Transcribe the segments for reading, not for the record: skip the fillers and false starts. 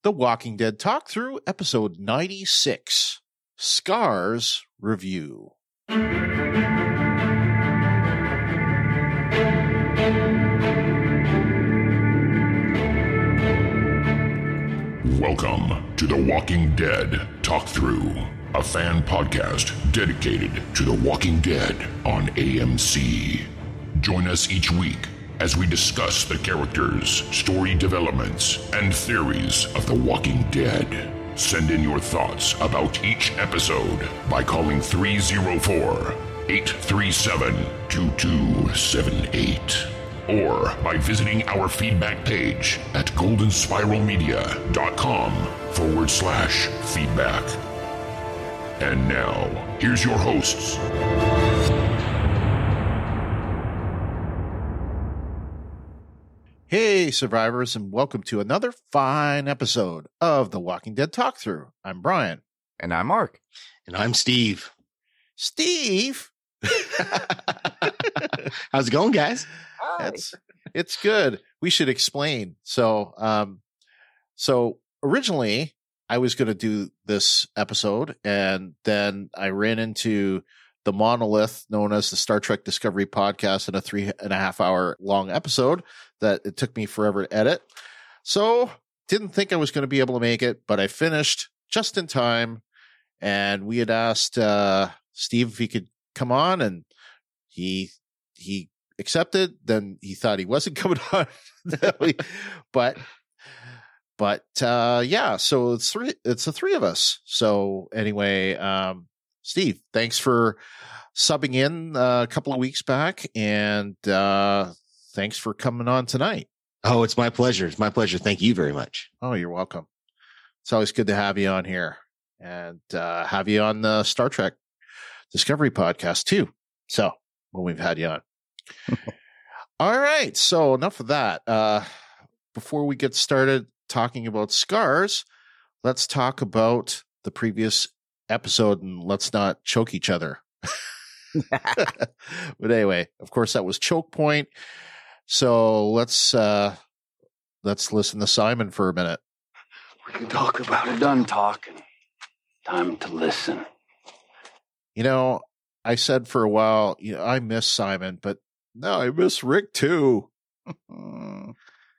The Walking Dead Talk Through, episode 96, Scars Review. Welcome to The Walking Dead Talk Through, a fan podcast dedicated to The Walking Dead on AMC. Join us each week as we discuss the characters, story developments, and theories of The Walking Dead. Send in your thoughts about each episode by calling 304-837-2278 or by visiting our feedback page at goldenspiralmedia.com/feedback. And now, here's your hosts. Hey, survivors, and welcome to another fine episode of The Walking Dead Talk Through. I'm Brian. And I'm Mark. And I'm Steve. Steve? How's it going, guys? It's good. We should explain. So originally I was going to do this episode, and then I ran into the monolith known as the Star Trek Discovery podcast in a 3.5 hour long episode that it took me forever to edit. So didn't think I was going to be able to make it, but I finished just in time. And we had asked Steve if he could come on, and he accepted. Then he thought he wasn't coming on. But yeah, so it's the three of us. So anyway, Steve, thanks for subbing in a couple of weeks back, and thanks for coming on tonight. Oh, it's my pleasure. It's my pleasure. Thank you very much. Oh, you're welcome. It's always good to have you on here, and have you on the Star Trek Discovery podcast too. So when we've had you on. All right. So enough of that. Before we get started talking about scars, let's talk about the previous episode, and let's not choke each other. But anyway, of course, that was Choke Point. So let's listen to Simon for a minute. We can talk about it. Done talking. Time to listen. You know, I said for a while, I miss Simon, but no, I miss Rick too. All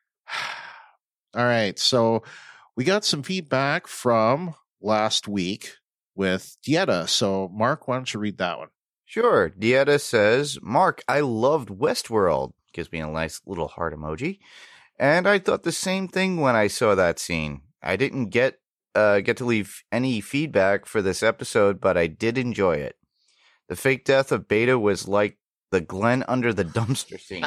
right. So we got some feedback from last week with Dieta. So Mark, why don't you read that one? Sure. Dieta says, Mark, I loved Westworld. Gives me a nice little heart emoji. And I thought the same thing when I saw that scene. I didn't get to leave any feedback for this episode, but I did enjoy it. The fake death of Beta was like the Glenn under the dumpster scene.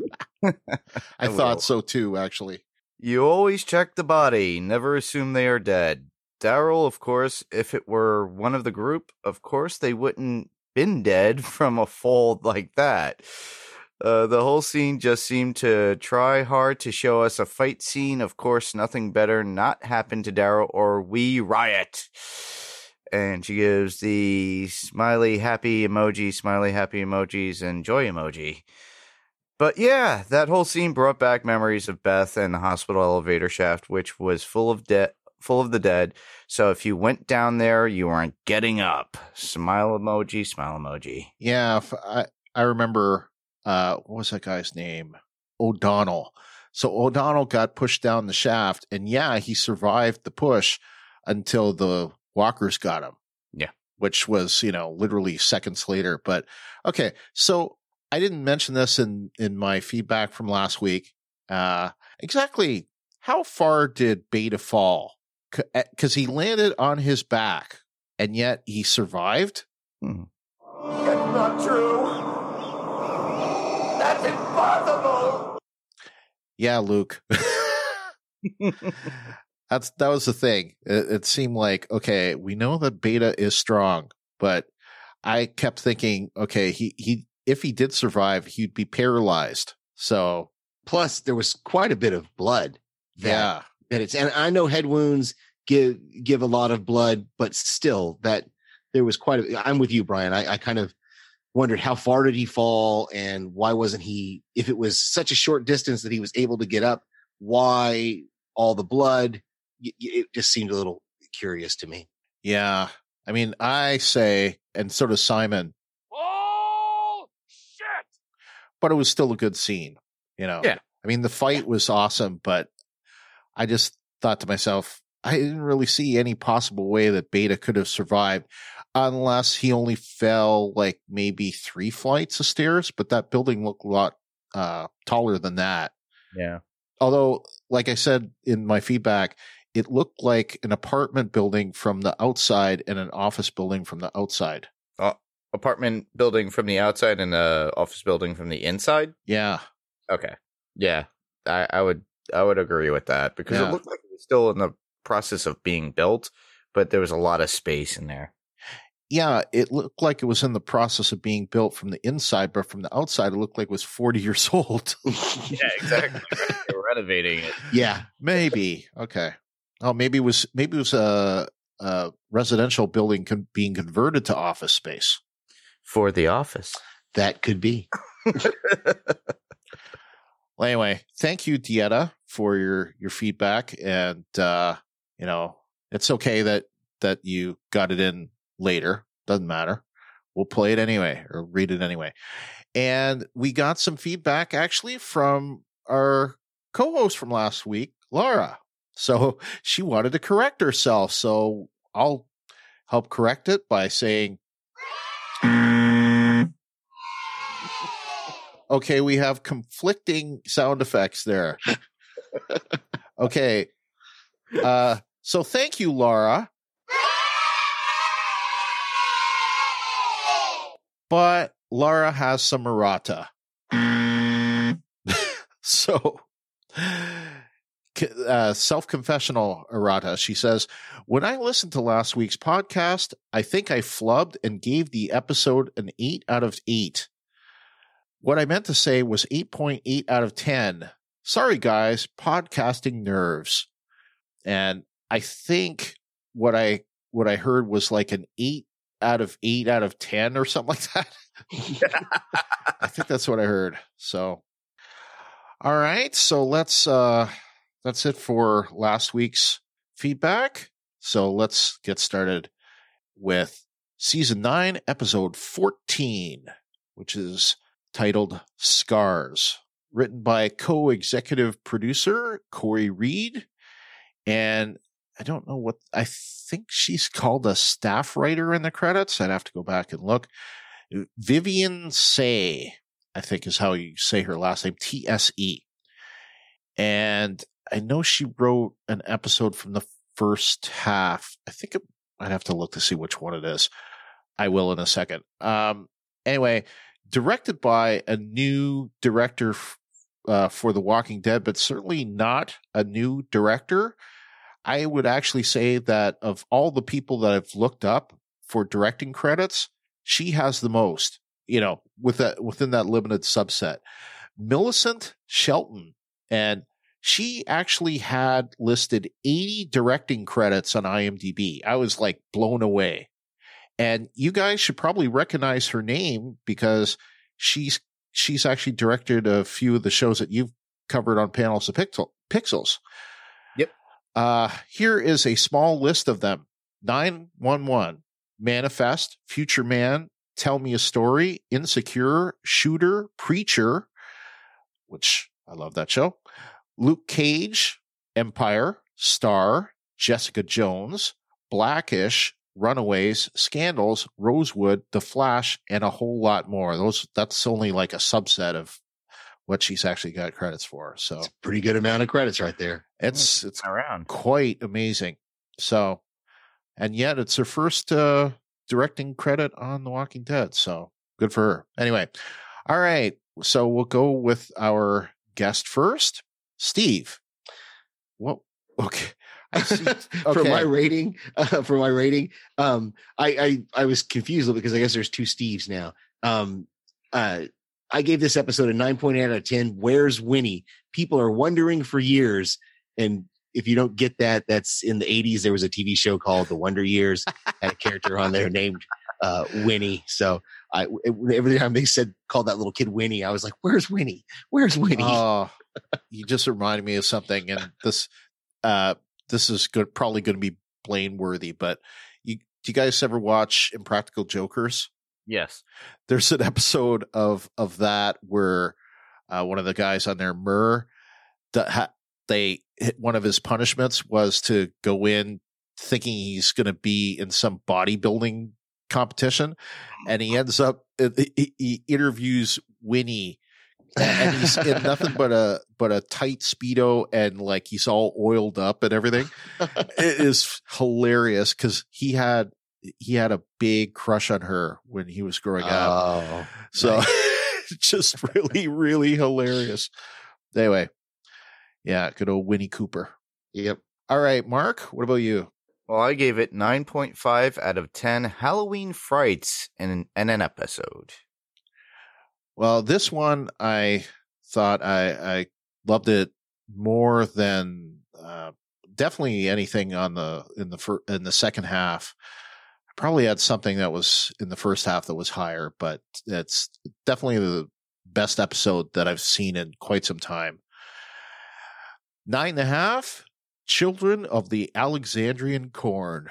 I thought so too, actually. You always check the body, never assume they are dead. Daryl, of course, if it were one of the group, of course they wouldn't been dead from a fall like that. The whole scene just seemed to try hard to show us a fight scene. Of course, nothing better not happened to Daryl or we riot. And she gives the smiley happy emojis, and joy emoji. But yeah, that whole scene brought back memories of Beth and the hospital elevator shaft, which was full of the dead. So if you went down there, you weren't getting up. Smile emoji. Yeah, I remember, what was that guy's name? O'Donnell. So O'Donnell got pushed down the shaft, and yeah, he survived the push until the walkers got him. Yeah. Which was, literally seconds later. But okay, so I didn't mention this in my feedback from last week. Exactly how far did Beta fall? Because he landed on his back, and yet he survived? That's not true. That's impossible. Yeah, Luke. That was the thing. It seemed like, okay, we know that Beta is strong, but I kept thinking, okay, he if he did survive, he'd be paralyzed. So plus there was quite a bit of blood. And I know head wounds give a lot of blood, but still that there was I'm with you, Brian. I kind of wondered how far did he fall, and why wasn't he, if it was such a short distance that he was able to get up, why all the blood? it just seemed a little curious to me. Yeah. I mean, I say, and so does Simon. Oh, shit. But it was still a good scene, Yeah. I mean, the fight was awesome, but I just thought to myself, I didn't really see any possible way that Beta could have survived unless he only fell like maybe 3 flights of stairs, but that building looked a lot taller than that. Yeah. Although, like I said in my feedback, it looked like an apartment building from the outside and an office building from the outside. Apartment building from the outside and a office building from the inside? Yeah. Okay. Yeah. I would agree with that because it looked like it was still in the process of being built, but there was a lot of space in there. Yeah, it looked like it was in the process of being built from the inside, but from the outside, it looked like it was 40 years old. Yeah, exactly. They were renovating it. Yeah, maybe. Okay. Oh, maybe it was a residential building being converted to office space for the office. That could be. Well, anyway, thank you, Dieta, for your feedback, and it's okay that you got it in later. Doesn't matter. We'll play it anyway or read it anyway. And we got some feedback actually from our co-host from last week, Laura. So she wanted to correct herself. So I'll help correct it by saying, okay, we have conflicting sound effects there. Okay. So thank you, Laura. But Laura has some errata. So, self-confessional errata. She says, when I listened to last week's podcast, I think I flubbed and gave the episode an 8 out of 8. What I meant to say was 8.8 out of 10. Sorry, guys, podcasting nerves. And I think what I heard was like an 8 out of 8 out of 10 or something like that. I think that's what I heard. So, all right. So that's it for last week's feedback. So let's get started with season 9, episode 14, which is titled Scars, written by co-executive producer Corey Reed. And I don't know what, I think she's called a staff writer in the credits. I'd have to go back and look. Vivian Say, I think is how you say her last name, TSE. And I know she wrote an episode from the first half. I think I'd have to look to see which one it is. I will in a second. Anyway, directed by a new director for The Walking Dead, but certainly not a new director. I would actually say that of all the people that I've looked up for directing credits, she has the most, within that limited subset. Millicent Shelton, and she actually had listed 80 directing credits on IMDb. I was like blown away. And you guys should probably recognize her name because she's actually directed a few of the shows that you've covered on Panels of Pixels. Yep. Here is a small list of them. 911, Manifest, Future Man, Tell Me a Story, Insecure, Shooter, Preacher, which I love that show, Luke Cage, Empire, Star, Jessica Jones, Blackish, Runaways, Scandals, Rosewood, The Flash, and a whole lot more. That's only like a subset of what she's actually got credits for. So it's a pretty good amount of credits right there. It's around quite amazing. So, and yet it's her first directing credit on The Walking Dead. So good for her. Anyway, all right. So we'll go with our guest first, Steve. What? Okay. I see. Okay. For my rating, I was confused because I guess there's 2 Steves now. I gave this episode a 9.8 out of 10. Where's Winnie? People are wondering for years. And if you don't get that, that's in the 80s. There was a TV show called The Wonder Years, had a character on there named Winnie. So every time they called that little kid Winnie, I was like, where's Winnie? Where's Winnie? Oh, you just reminded me of something. And this, this is good, probably going to be Blaine-worthy, but do you guys ever watch Impractical Jokers? Yes. There's an episode of that where one of the guys on there, Murr, one of his punishments was to go in thinking he's going to be in some bodybuilding competition, and he ends up he interviews Winnie, and he's in nothing but a tight Speedo, and like he's all oiled up and everything. It is hilarious because he had a big crush on her when he was growing up. So just really, really hilarious. Anyway, yeah, good old Winnie Cooper. Yep. All right, Mark, what about you? Well, I gave it 9.5 out of 10 Halloween frights in an episode. Well, this one I thought I loved it more than definitely anything in the second half. I probably had something that was in the first half that was higher, but it's definitely the best episode that I've seen in quite some time. 9.5. Children of the Alexandrian Corn.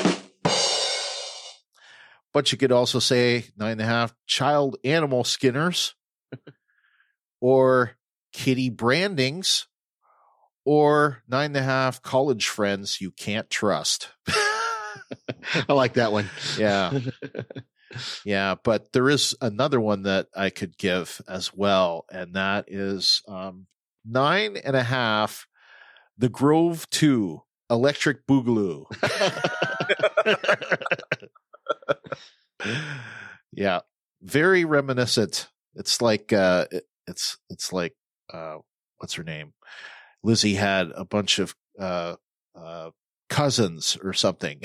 But you could also say 9.5 child animal skinners, or kitty brandings, or 9.5 college friends you can't trust. I like that one. Yeah. Yeah, but there is another one that I could give as well, and that is 9.5 The Grove 2 Electric Boogaloo. Yeah, very reminiscent. It's like it's like what's her name? Lizzie had a bunch of cousins or something.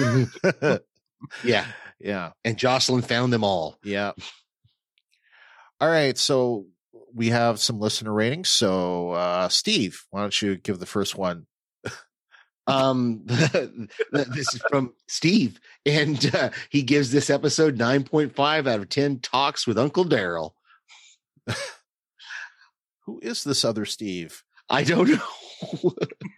Yeah. Yeah. And Jocelyn found them all. Yeah. All right, so we have some listener ratings. So, Steve, why don't you give the first one? This is from Steve, and he gives this episode 9.5 out of 10 talks with Uncle Daryl. Who is this other Steve? I don't know.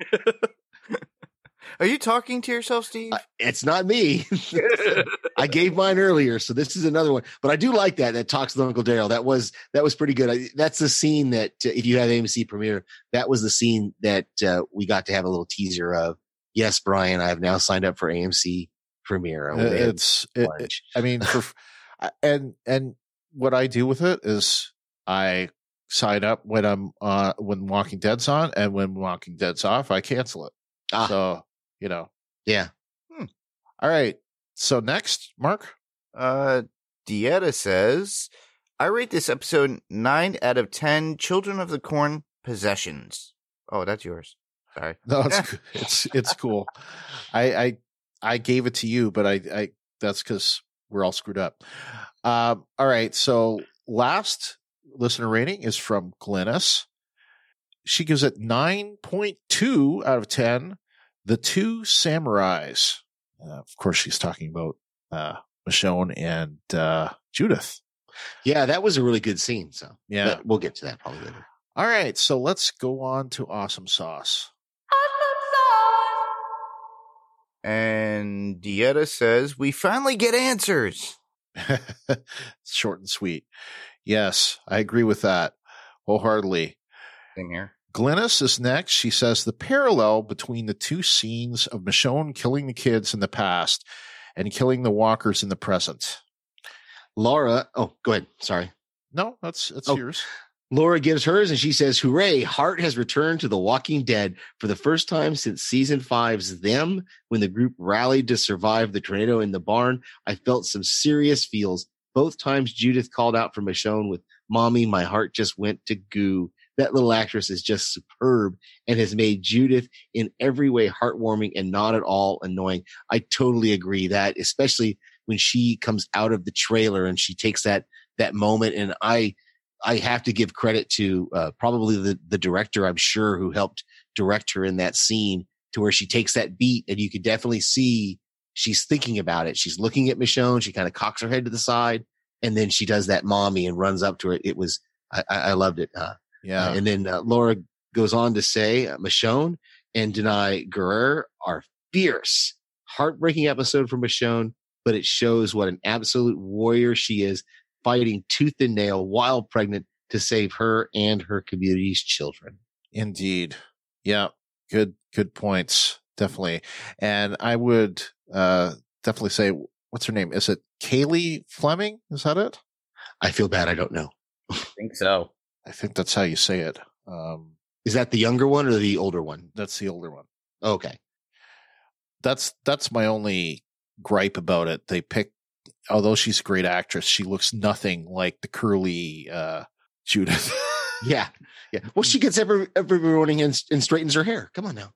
Are you talking to yourself, Steve? It's not me. I gave mine earlier, so this is another one. But I do like that talks with Uncle Daryl. That was pretty good. That's the scene that if you have AMC Premiere, that was the scene that we got to have a little teaser of. Yes, Brian, I have now signed up for AMC Premiere. I mean, and what I do with it is I sign up when I'm when Walking Dead's on, and when Walking Dead's off, I cancel it. So, you know. Yeah. All right. So next, Mark. Dieta says, I rate this episode 9 out of 10 Children of the Corn possessions. Oh, that's yours. Sorry. No, it's cool. I gave it to you, but I that's because we're all screwed up. All right. So last listener rating is from Glynis. She gives it 9.2 out of 10. The Two Samurais. Of course, she's talking about Michonne and Judith. Yeah, that was a really good scene. So yeah, we'll get to that probably later. All right, so let's go on to Awesome Sauce. And Dieta says, we finally get answers. Short and sweet. Yes, I agree with that wholeheartedly. Same here. Glynis is next. She says the parallel between the two scenes of Michonne killing the kids in the past and killing the walkers in the present. Laura, go ahead. Sorry. No, that's yours. Laura gives hers and she says, hooray, Hart has returned to The Walking Dead for the first time since season 5's Them. When the group rallied to survive the tornado in the barn, I felt some serious feels. Both times Judith called out for Michonne with, Mommy, my heart just went to goo. That little actress is just superb and has made Judith in every way heartwarming and not at all annoying. I totally agree that, especially when she comes out of the trailer and she takes that moment. And I have to give credit to probably the director, I'm sure, who helped direct her in that scene, to where she takes that beat and you could definitely see she's thinking about it. She's looking at Michonne. She kind of cocks her head to the side and then she does that mommy and runs up to her. It was, I loved it. Yeah. And then Laura goes on to say, Michonne, and Denai Guerrero are fierce. Heartbreaking episode for Michonne, but it shows what an absolute warrior she is, fighting tooth and nail while pregnant to save her and her community's children. Indeed. Yeah. Good points. Definitely. And I would definitely say, what's her name? Is it Kaylee Fleming? Is that it? I feel bad. I don't know. I think so. I think that's how you say it. Is that the younger one or the older one? That's the older one. Okay. That's my only gripe about it. They picked, although she's a great actress, she looks nothing like the curly Judith. Yeah. Well, she gets every morning and straightens her hair. Come on now.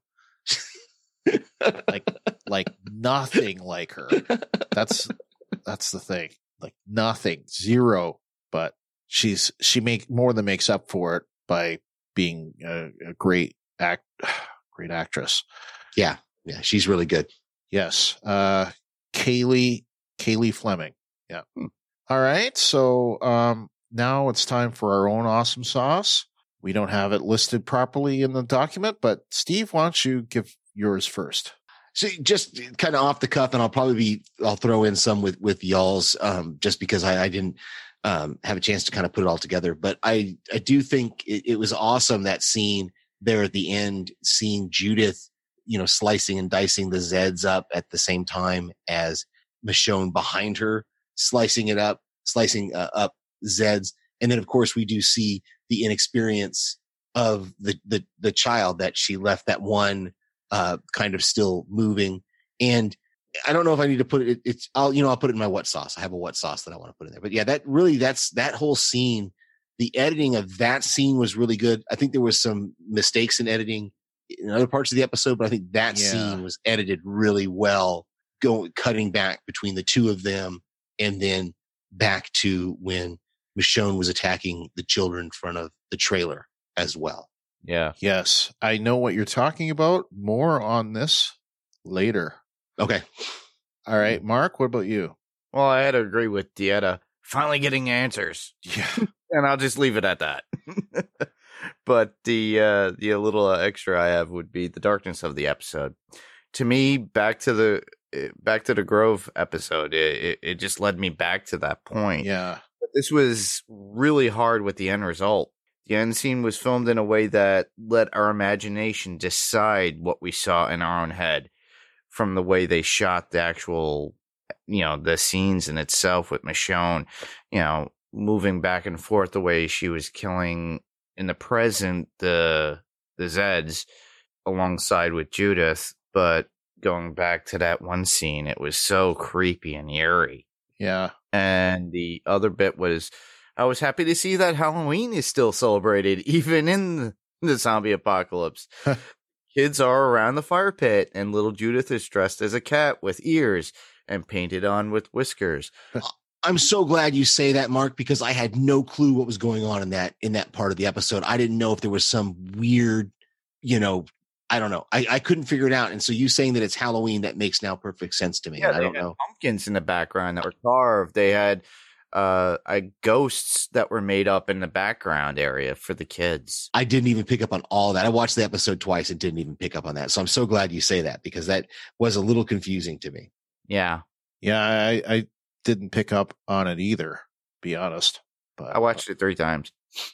like nothing like her. That's the thing. Like nothing, zero. But she more than makes up for it by being a great actress. Yeah, she's really good. Yes, Kaylee Fleming. Yeah. All right, so now it's time for our own awesome sauce. We don't have it listed properly in the document, but Steve, why don't you give yours first? So just kind of off the cuff, and I'll throw in some with y'all's, just because I didn't have a chance to kind of put it all together. But I do think it was awesome, that scene there at the end, seeing Judith, slicing and dicing the Zeds up at the same time as Michonne behind her, slicing up Zeds. And then of course we do see the inexperience of the child that she left, that one kind of still moving. And I don't know if I need to put it. I'll put it in my what sauce. I have a what sauce that I want to put in there. But yeah, that whole scene, the editing of that scene was really good. I think there was some mistakes in editing in other parts of the episode, but I think that scene was edited really well, cutting back between the two of them and then back to when Michonne was attacking the children in front of the trailer as well. Yeah. Yes. I know what you're talking about. More on this later. Okay. All right. Mark, what about you? Well, I had to agree with Dieta. Finally getting answers. Yeah. And I'll just leave it at that. But the little extra I have would be the darkness of the episode. To me, back to the Grove episode, it just led me back to that point. Yeah. But this was really hard with the end result. The end scene was filmed in a way that let our imagination decide what we saw in our own head, from the way they shot the actual, the scenes in itself with Michonne, moving back and forth, the way she was killing in the present the Zeds alongside with Judith. But going back to that one scene, it was so creepy and eerie. Yeah. And the other bit was, I was happy to see that Halloween is still celebrated, even in the zombie apocalypse. Kids are around the fire pit, and little Judith is dressed as a cat with ears and painted on with whiskers. I'm so glad you say that, Mark, because I had no clue what was going on in that part of the episode. I didn't know if there was some weird, I don't know. I couldn't figure it out. And so you saying that it's Halloween, that makes now perfect sense to me. Yeah, I don't know. Pumpkins in the background that were carved. They had ghosts that were made up in the background area for the kids. I didn't even pick up on all that. I watched the episode twice and didn't even pick up on that. So I'm so glad you say that, because that was a little confusing to me. Yeah. Yeah. I didn't pick up on it either, to be honest. But I watched it 3 times.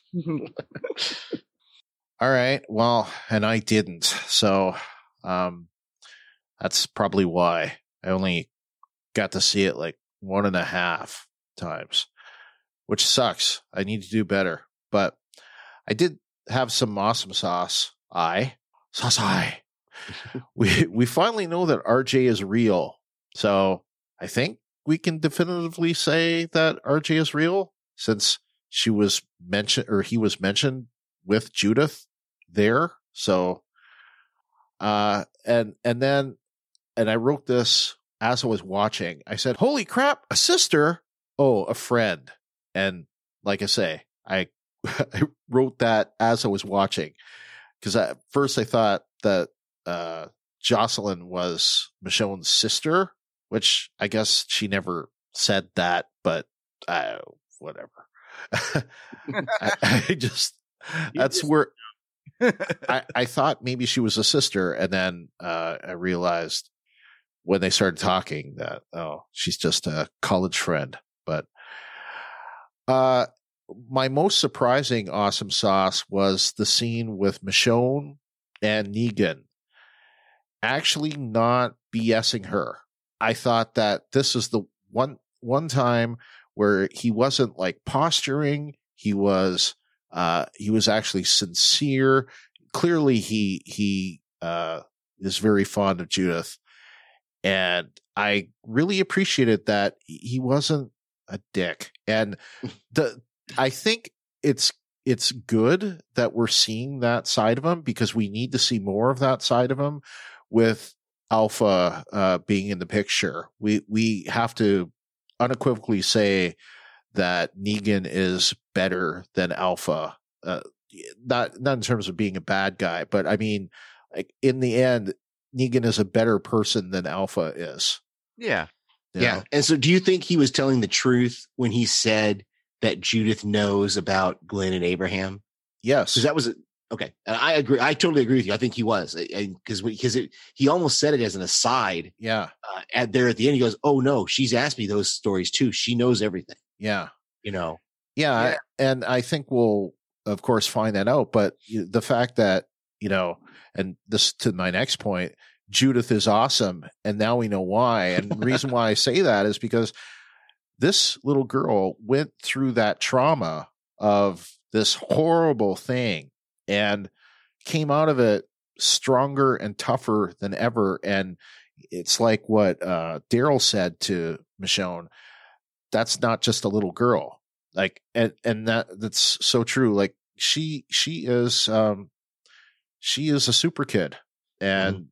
All right. Well, and I didn't. So that's probably why I only got to see it like 1.5 times, which sucks. I need to do better. But I did have some awesome sauce. We finally know that RJ is real. So I think we can definitively say that RJ is real, since he was mentioned with Judith there. So and I wrote this as I was watching. I said, holy crap, a sister. Oh, a friend. And like I say, I wrote that as I was watching, because at first I thought that Jocelyn was Michonne's sister, which I guess she never said that, but whatever. I just, that's where I thought maybe she was a sister, and then I realized when they started talking that, oh, she's just a college friend. But my most surprising awesome sauce was the scene with Michonne and Negan actually not BSing her. I thought that this is the one time where he wasn't like posturing. He was actually sincere. Clearly he is very fond of Judith. And I really appreciated that he wasn't a dick. And I think it's good that we're seeing that side of him, because we need to see more of that side of him with Alpha being in the picture. We have to unequivocally say that Negan is better than Alpha. Not in terms of being a bad guy, but I mean, like in the end, Negan is a better person than Alpha is. Yeah. Yeah. know? And so do you think he was telling the truth when he said that Judith knows about Glenn and Abraham? Yes. Because that was okay. And I agree. I totally agree with you. I think he was, because he almost said it as an aside. Yeah. At the end, he goes, "Oh no, she's asked me those stories too. She knows everything." Yeah. You know. Yeah. And I think we'll, of course, find that out. But the fact that, and this to my next point, Judith is awesome. And now we know why. And the reason why I say that is because this little girl went through that trauma of this horrible thing and came out of it stronger and tougher than ever. And it's like what Daryl said to Michonne, that's not just a little girl. Like, and that's so true. Like she is a super kid. And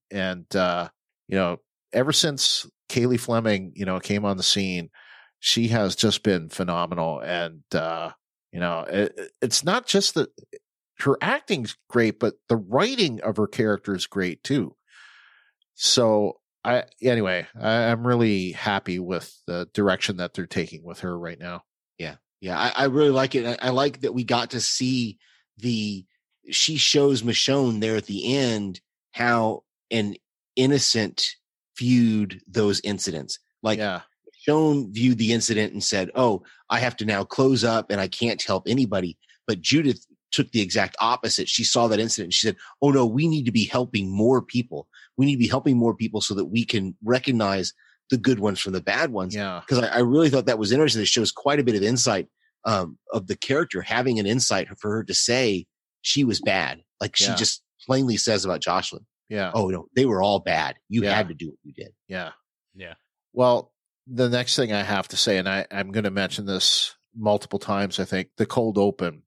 ever since Kaylee Fleming, came on the scene, she has just been phenomenal. And, it's not just that her acting's great, but the writing of her character is great too. So I'm really happy with the direction that they're taking with her right now. Yeah. I really like it. I like that we got to see she shows Michonne there at the end how an innocent viewed those incidents. Like, Michonne viewed the incident and said, "Oh, I have to now close up and I can't help anybody." But Judith took the exact opposite. She saw that incident and she said, "Oh no, we need to be helping more people. We need to be helping more people so that we can recognize the good ones from the bad ones." Yeah. Because I really thought that was interesting. It shows quite a bit of insight of the character, having an insight for her to say she was bad. Like she just plainly says about Jocelyn. Yeah. "Oh no, they were all bad. You had to do what you did." Yeah. Yeah. Well, the next thing I have to say, and I'm going to mention this multiple times, I think, the cold open.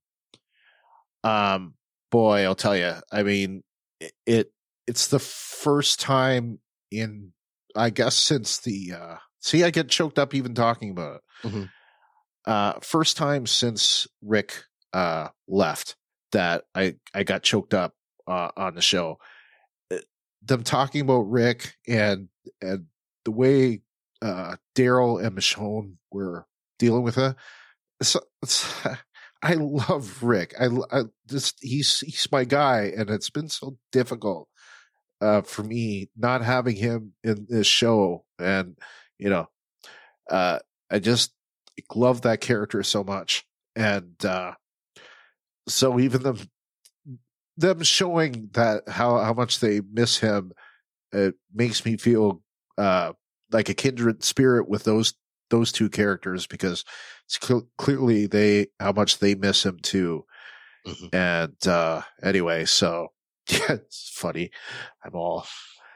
Boy, I'll tell you, I mean, it's the first time in, I guess, since I get choked up even talking about it. Mm-hmm. First time since Rick, left that I got choked up, on the show. Them talking about Rick and the way, Daryl and Michonne were dealing with it. So I love Rick. I just, he's my guy, and it's been so difficult for me not having him in this show. And I just love that character so much. And so even them showing that how much they miss him, it makes me feel like a kindred spirit with those two characters, because it's clearly how much they miss him too. Mm-hmm. And anyway, so yeah, it's funny. I'm all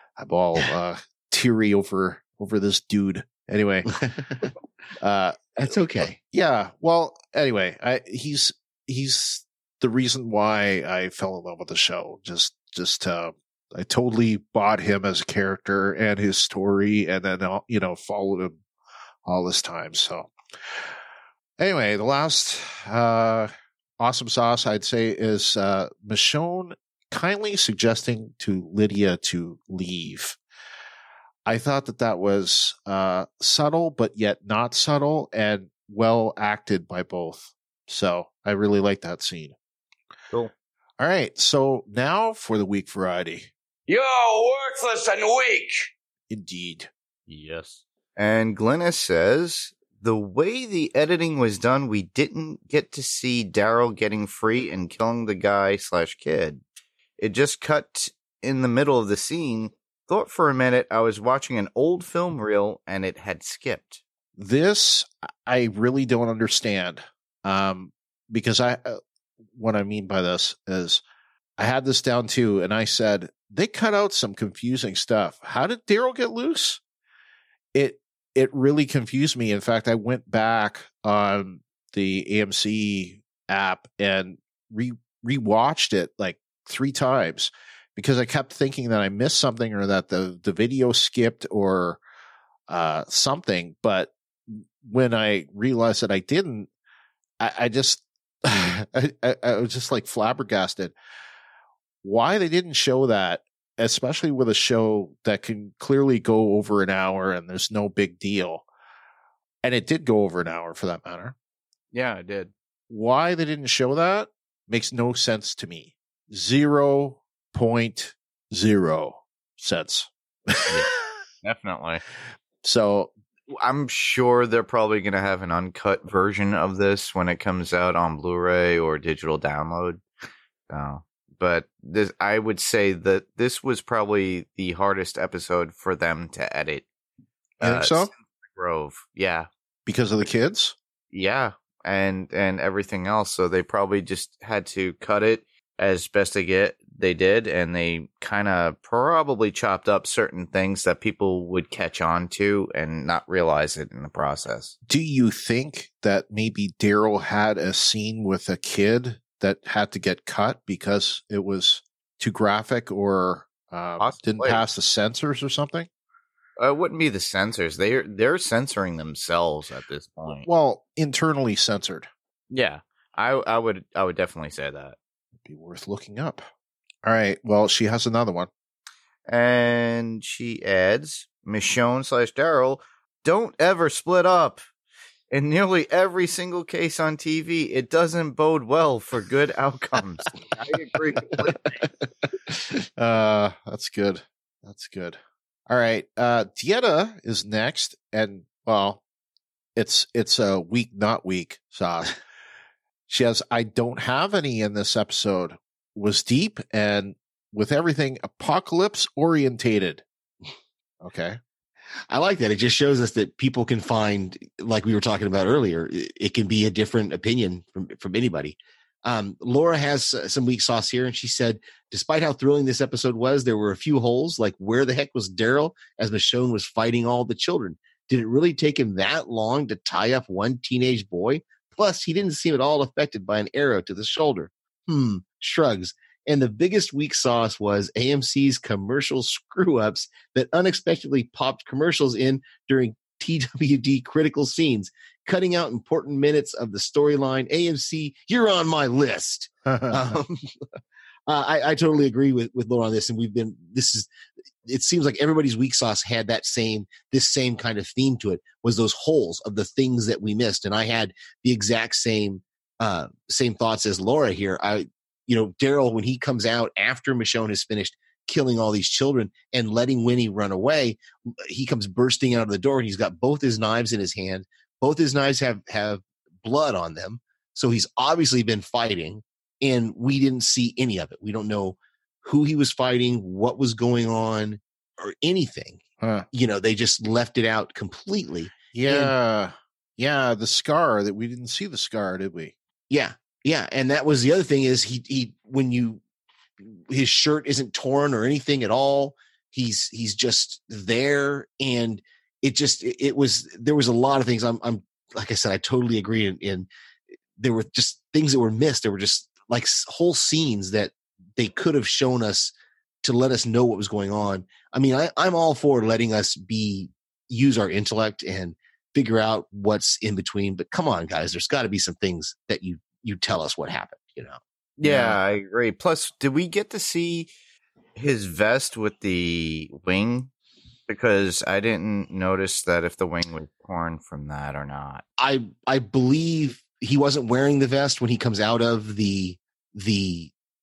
teary over this dude. Anyway, That's okay. Yeah. Well, anyway, he's the reason why I fell in love with the show. Just I totally bought him as a character and his story, and then followed him all this time. So anyway, the last awesome sauce I'd say is Michonne kindly suggesting to Lydia to leave. I thought that was subtle, but yet not subtle, and well acted by both. So I really like that scene. Cool. All right. So now for the week variety. You're worthless and weak. Indeed. Yes. And Glynis says, the way the editing was done, we didn't get to see Daryl getting free and killing the guy/kid. It just cut in the middle of the scene. Thought for a minute I was watching an old film reel and it had skipped. This I really don't understand. Because what I mean by this is I had this down too, and I said, they cut out some confusing stuff. How did Daryl get loose? It really confused me. In fact, I went back on the AMC app and rewatched it like 3 times because I kept thinking that I missed something or that the video skipped or something. But when I realized that I didn't, I just I was just like flabbergasted. Why they didn't show that, especially with a show that can clearly go over an hour and there's no big deal. And it did go over an hour for that matter. Yeah, it did. Why they didn't show that makes no sense to me. 0.0 sense. Yeah, definitely. So I'm sure they're probably going to have an uncut version of this when it comes out on Blu-ray or digital download. But this, I would say that this was probably the hardest episode for them to edit. You think so? Grove, yeah, because of the kids, yeah, and everything else. So they probably just had to cut it as best they did, and they kind of probably chopped up certain things that people would catch on to and not realize it in the process. Do you think that maybe Daryl had a scene with a kid that had to get cut because it was too graphic or didn't pass the censors or something? It wouldn't be the censors. They're censoring themselves at this point. Well, internally censored. Yeah, I would definitely say that. It'd be worth looking up. All right. Well, she has another one. And she adds, Michonne/Daryl, don't ever split up. In nearly every single case on TV, it doesn't bode well for good outcomes. I agree completely. That's good. That's good. All right. Dieta is next. And, well, it's a weak, not weak sauce. She has, I don't have any in this episode. Was deep and with everything apocalypse orientated. Okay. I like that. It just shows us that people can find, like we were talking about earlier, it can be a different opinion from anybody. Laura has some weak sauce here, and she said, despite how thrilling this episode was, there were a few holes, like where the heck was Daryl as Michonne was fighting all the children? Did it really take him that long to tie up one teenage boy? Plus, he didn't seem at all affected by an arrow to the shoulder. Shrugs. And the biggest weak sauce was AMC's commercial screw-ups that unexpectedly popped commercials in during TWD critical scenes, cutting out important minutes of the storyline. AMC, you're on my list. I totally agree with Laura on this. And it seems like everybody's weak sauce had this same kind of theme to it, was those holes of the things that we missed. And I had the exact same thoughts as Laura here. Daryl, when he comes out after Michonne has finished killing all these children and letting Winnie run away, he comes bursting out of the door and he's got both his knives in his hand. Both his knives have blood on them. So he's obviously been fighting, and we didn't see any of it. We don't know who he was fighting, what was going on, or anything. They just left it out completely. Yeah. The scar that we didn't see the scar, did we? Yeah. Yeah, and that was the other thing is his shirt isn't torn or anything at all. He's just there, and there was a lot of things. I'm like I said, I totally agree. And there were just things that were missed. There were just like whole scenes that they could have shown us to let us know what was going on. I mean, I'm all for letting us use our intellect and figure out what's in between. But come on, guys, there's got to be some things that you tell us what happened, Yeah, I agree. Plus, did we get to see his vest with the wing? Because I didn't notice that if the wing was torn from that or not. I believe he wasn't wearing the vest when he comes out of the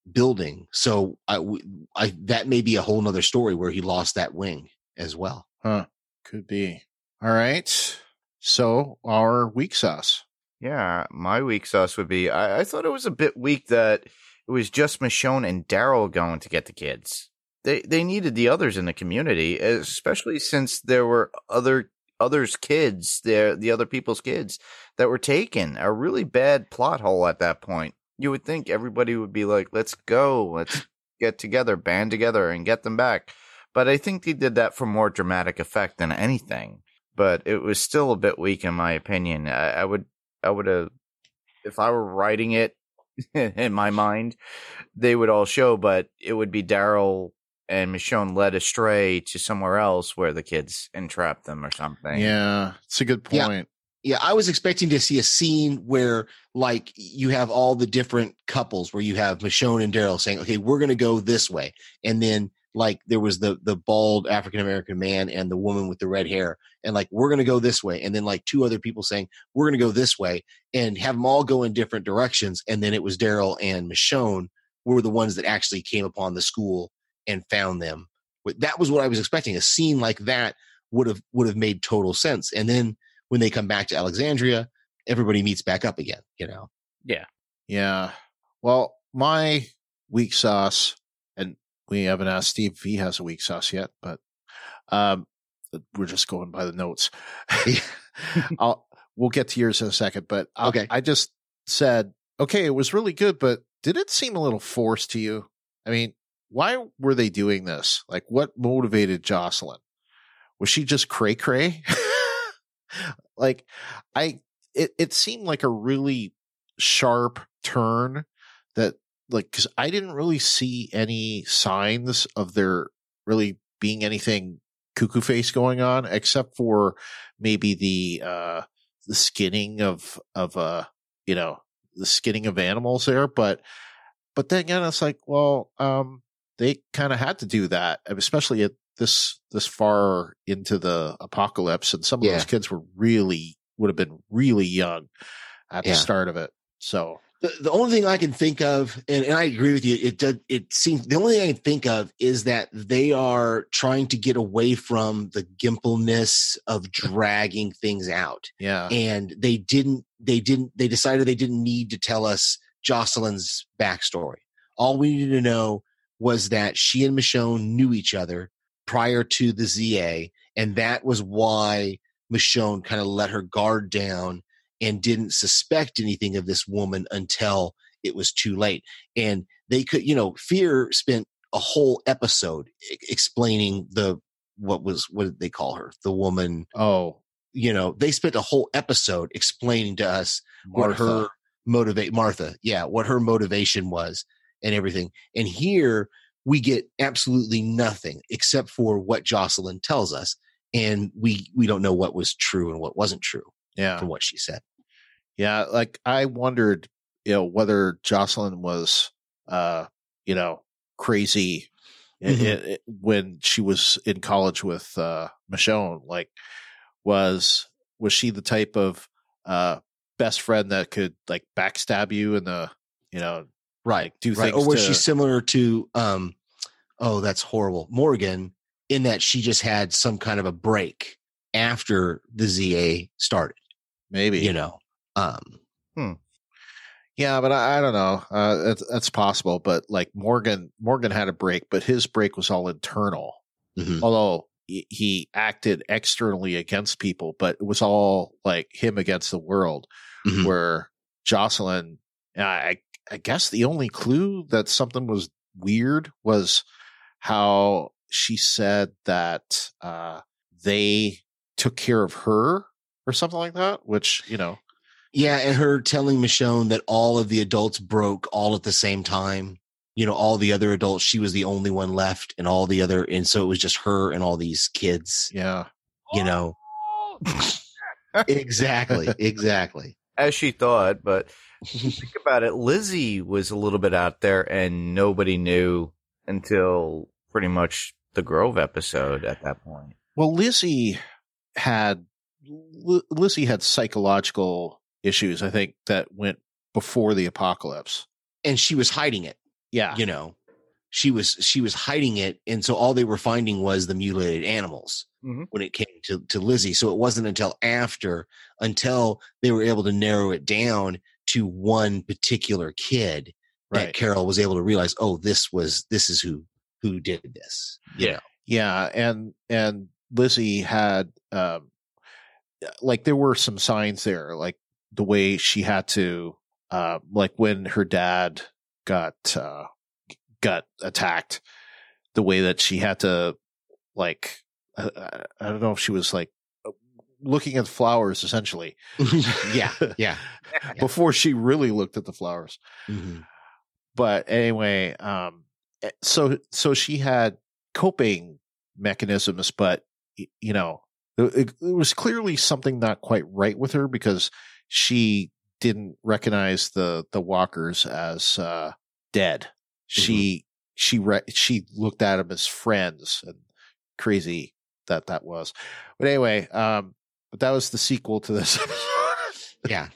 building. So that may be a whole nother story where he lost that wing as well. Huh. Could be. All right. So our weak sauce. Yeah, my weak sauce would be I thought it was a bit weak that it was just Michonne and Daryl going to get the kids. They needed the others in the community, especially since there were others' kids, the other people's kids that were taken. A really bad plot hole at that point. You would think everybody would be like, let's go, let's get together, band together and get them back. But I think they did that for more dramatic effect than anything. But it was still a bit weak in my opinion. I would have, if I were writing it in my mind, they would all show, but it would be Daryl and Michonne led astray to somewhere else where the kids entrapped them or something. Yeah, it's a good point. Yeah, I was expecting to see a scene where, like, you have all the different couples where you have Michonne and Daryl saying, okay, we're going to go this way. And then, like, there was the bald African-American man and the woman with the red hair. And, like, we're going to go this way. And then, like, two other people saying, we're going to go this way. And have them all go in different directions. And then it was Daryl and Michonne were the ones that actually came upon the school and found them. That was what I was expecting. A scene like that would have made total sense. And then when they come back to Alexandria, everybody meets back up again, you know? Yeah. Well, my weak sauce, and we haven't asked Steve if he has a weak sauce yet, but we're just going by the notes. We'll get to yours in a second, but okay. I just said, okay, it was really good, but did it seem a little forced to you? I mean, why were they doing this? Like, what motivated Jocelyn? Was she just cray-cray? Like, it seemed like a really sharp turn that, like, because I didn't really see any signs of there really being anything cuckoo face going on, except for maybe the skinning of the skinning of animals there. But then again, it's like, well, they kind of had to do that, especially at this far into the apocalypse, and some of those kids would have been really young at the start of it. So the only thing I can think of, and I agree with you, it seems the only thing I can think of is that they are trying to get away from the gimpleness of dragging things out. Yeah. And they decided they didn't need to tell us Jocelyn's backstory. All we needed to know was that she and Michonne knew each other prior to the ZA, and that was why Michonne kind of let her guard down and didn't suspect anything of this woman until it was too late. And they could, Fear spent a whole episode explaining what did they call her? The woman. Oh, they spent a whole episode explaining to us Martha. What her motivation was and everything. And here we get absolutely nothing except for what Jocelyn tells us. And we don't know what was true and what wasn't true from what she said. Yeah. Like, I wondered, whether Jocelyn was, crazy when she was in college with Michonne. Like, was she the type of best friend that could, like, backstab you and right, do things, or was she similar to that's horrible, Morgan, in that she just had some kind of a break after the ZA started? Maybe, Yeah, but I don't know. That's possible. But, like, Morgan had a break, but his break was all internal. Mm-hmm. Although he acted externally against people, but it was all like him against the world. Mm-hmm. Where Jocelyn, I guess the only clue that something was weird was how she said that they took care of her or something like that, which, Yeah, and her telling Michonne that all of the adults broke all at the same time. All the other adults, she was the only one left, and and so it was just her and all these kids. Yeah. Exactly. As she thought, but think about it, Lizzie was a little bit out there and nobody knew until pretty much the Grove episode at that point. Well, Lizzie had psychological issues, I think, that went before the apocalypse. And she was hiding it. Yeah. You know, she was hiding it. And so all they were finding was the mutilated animals when it came to Lizzie. So it wasn't until they were able to narrow it down to one particular kid that Carol was able to realize, oh, this is who did this. You know? Yeah. And Lizzie had, like there were some signs there, like the way she had to, like when her dad got attacked, the way that she had to, like, I don't know if she was like looking at the flowers essentially. Yeah. Before she really looked at the flowers. Mm-hmm. But anyway, so she had coping mechanisms, but you know, it was clearly something not quite right with her because she didn't recognize the walkers as dead. She looked at them as friends, and crazy that was. But anyway, but that was the sequel to this. Yeah.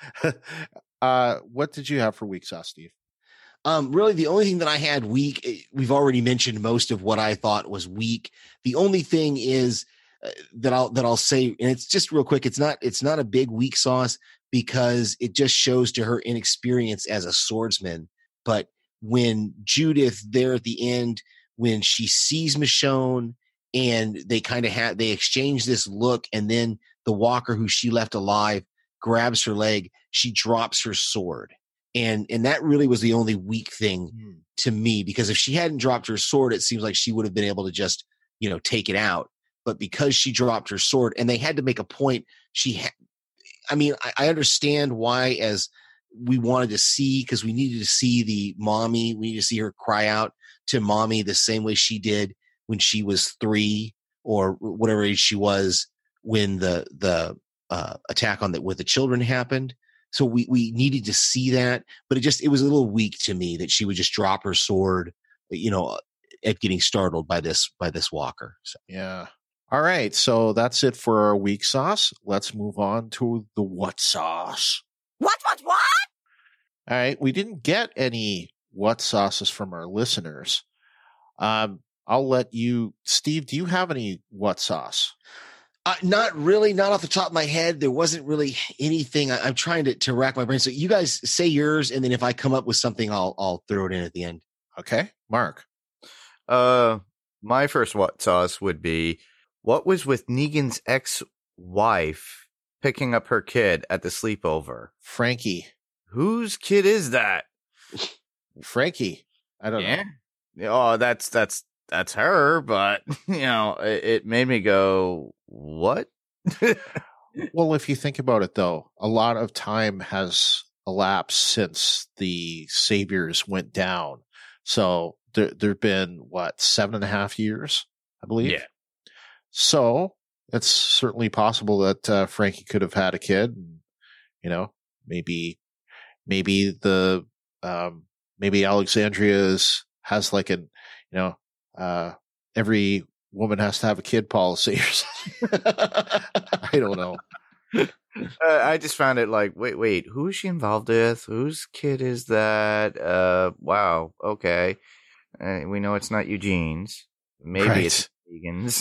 What did you have for weak sauce, Steve? Really, the only thing that I had weak, we've already mentioned most of what I thought was weak. The only thing is that I'll say, and it's just real quick. It's not a big weak sauce because it just shows to her inexperience as a swordsman. But when Judith there at the end, when she sees Michonne and they kind of they exchange this look, and then the walker who she left alive grabs her leg, she drops her sword. And that really was the only weak thing to me, because if she hadn't dropped her sword, it seems like she would have been able to just, you know, take it out. But because she dropped her sword, and they had to make a point, I understand why, as we wanted to see, because we needed to see the mommy, we needed to see her cry out to mommy the same way she did when she was 3 or whatever age she was when the attack with the children happened. So we needed to see that, but it was a little weak to me that she would just drop her sword, you know, at getting startled by this walker. So. Yeah. All right. So that's it for our weak sauce. Let's move on to the what sauce. What? All right. We didn't get any what sauces from our listeners. I'll let you, Steve, do you have any what sauce? Not really, not off the top of my head. There wasn't really anything. I'm trying to rack my brain. So you guys say yours, and then if I come up with something, I'll throw it in at the end. Okay, Mark. My first what sauce would be, what was with Negan's ex-wife picking up her kid at the sleepover? Frankie. Whose kid is that? Frankie. I don't know. Oh, that's her, but you know, it made me go, what? Well, if you think about it, though, a lot of time has elapsed since the Saviors went down. So there've been 7.5 years, I believe. Yeah. So it's certainly possible that Frankie could have had a kid. And, you know, maybe Alexandria has like an, you know, every woman has to have a kid policy or something. I don't know. I just found it like, wait, who is she involved with? Whose kid is that? Wow. Okay. We know it's not Eugene's. Maybe it's Negan's.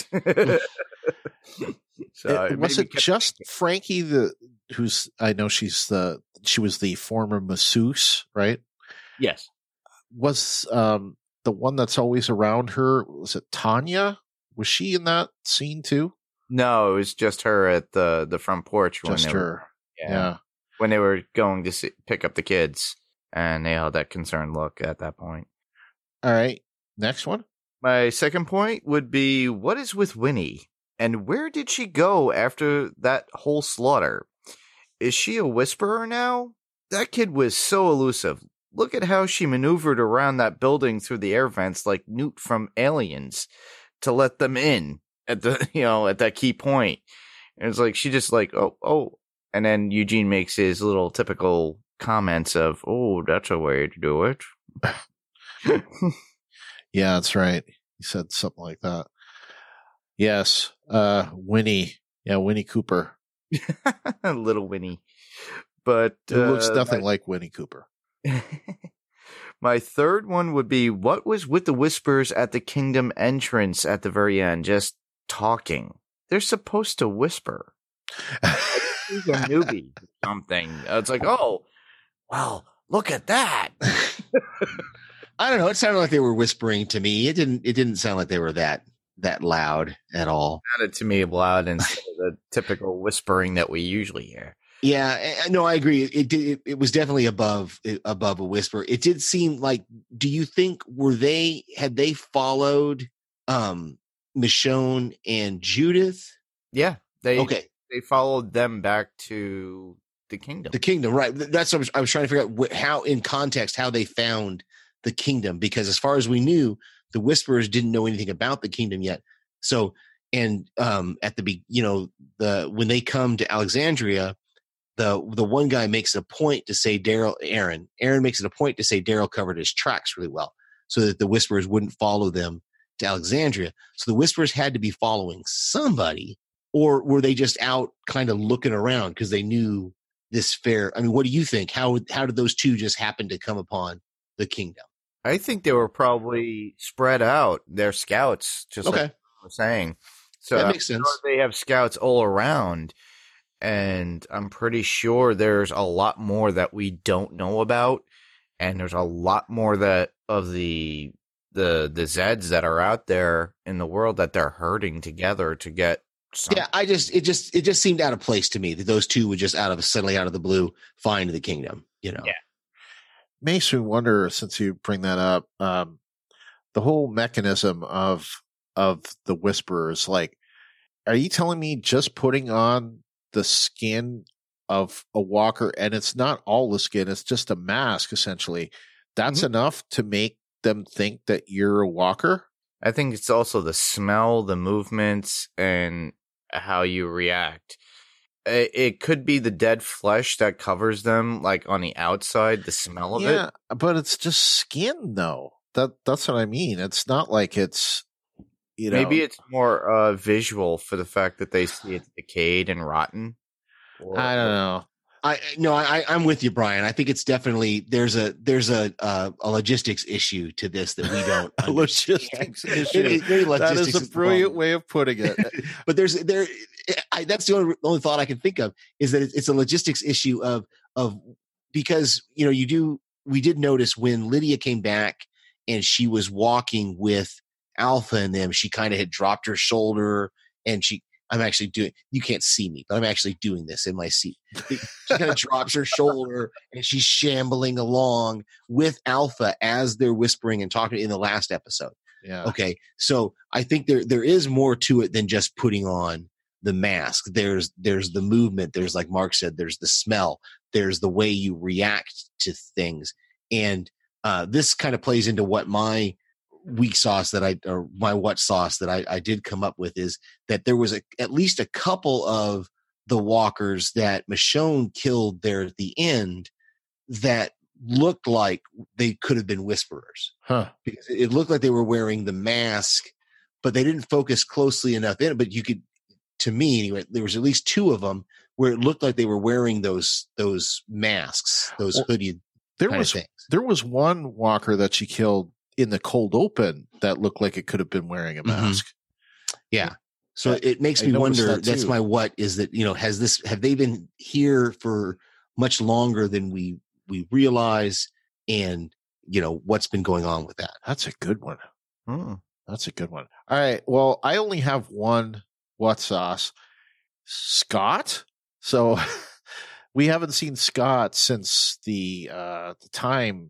So was it just Frankie I know she was the former masseuse, right? Yes. Was the one that's always around her, was it Tanya? Was she in that scene too? No, it was just her at the front porch. Just her. Yeah. When they were going to pick up the kids, and they had that concerned look at that point. All right. Next one. My second point would be, what is with Winnie? And where did she go after that whole slaughter? Is she a whisperer now? That kid was so elusive. Look at how she maneuvered around that building through the air vents like Newt from Aliens to let them in at that key point. And it's like, she just like, oh. And then Eugene makes his little typical comments of, oh, that's a way to do it. Yeah, that's right. He said something like that. Yes. Winnie. Yeah, Winnie Cooper. Little Winnie. But it looks nothing like Winnie Cooper. My third one would be, what was with the whispers at the kingdom entrance at the very end? Just talking. They're supposed to whisper. He's a newbie or something. It's like, oh, well, look at that. I don't know. It sounded like they were whispering to me. It didn't sound like they were that loud at all. Sounded to me loud instead of the typical whispering that we usually hear. Yeah, no, I agree. It was definitely above a whisper. It did seem like. Do you think had they followed Michonne and Judith? Yeah, they followed them back to the kingdom. The kingdom, right? That's what I was trying to figure out how, in context, how they found the kingdom, because as far as we knew, the Whisperers didn't know anything about the kingdom yet. So, and at when they come to Alexandria, the one guy makes a point to say Aaron makes it a point to say Daryl covered his tracks really well, so that the Whisperers wouldn't follow them to Alexandria. So the Whisperers had to be following somebody, or were they just out kind of looking around because they knew this fair? I mean, what do you think? How did those two just happen to come upon the kingdom? I think they were probably spread out. They're scouts, just like I was saying. So that makes sense. They have scouts all around, and I'm pretty sure there's a lot more that we don't know about, and there's a lot more that of the Zeds that are out there in the world that they're herding together to get. Yeah, it just seemed out of place to me that those two would just suddenly out of the blue find the kingdom. Yeah. Makes me wonder, since you bring that up, the whole mechanism of the Whisperers. Like, are you telling me just putting on the skin of a walker, and it's not all the skin, it's just a mask essentially, that's enough to make them think that you're a walker? I think it's also the smell, the movements, and how you react. It could be the dead flesh that covers them, like on the outside, the smell of it. Yeah, but it's just skin, though. That's what I mean. It's not like it's, Maybe it's more visual for the fact that they see it decayed and rotten. I don't know. I'm with you, Brian. I think it's definitely there's a logistics issue to this that we don't. A logistics issue. That is a brilliant way of putting it. But that's the only thought I can think of, is that it's a logistics issue of because we did notice when Lydia came back and she was walking with Alpha and them, she kind of had dropped her shoulder, and I'm actually doing, you can't see me, but I'm actually doing this in my seat. She kind of drops her shoulder and she's shambling along with Alpha as they're whispering and talking in the last episode. Yeah. Okay. So I think there is more to it than just putting on the mask. There's the movement. There's, like Mark said, there's the smell. There's the way you react to things. And this kind of plays into what my weak sauce what sauce that I did come up with, is that there was at least a couple of the walkers that Michonne killed there at the end that looked like they could have been Whisperers. Huh. Because it looked like they were wearing the mask, but they didn't focus closely enough in it. But you could, to me anyway, there was at least two of them where it looked like they were wearing those masks, those hooded things. There was one walker that she killed in the cold open that looked like it could have been wearing a mask. Mm-hmm. Yeah. So it makes me wonder, that's my what, is that, have they been here for much longer than we realize? And, what's been going on with that? That's a good one. That's a good one. All right. Well, I only have one what sauce. Scott. So we haven't seen Scott since the time.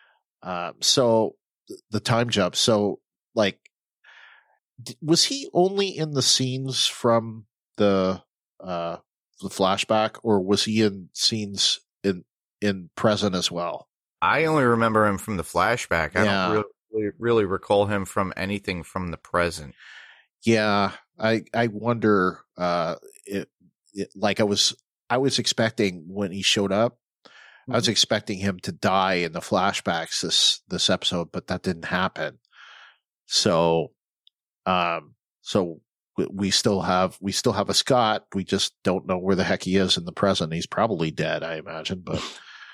The time jump. So, like, was he only in the scenes from the flashback, or was he in scenes in present as well? I only remember him from the flashback. I don't really recall him from anything from the present. Yeah, I wonder. Like I was expecting when he showed up. I was expecting him to die in the flashbacks this episode, but that didn't happen. So we still have a Scott. We just don't know where the heck he is in the present. He's probably dead, I imagine. But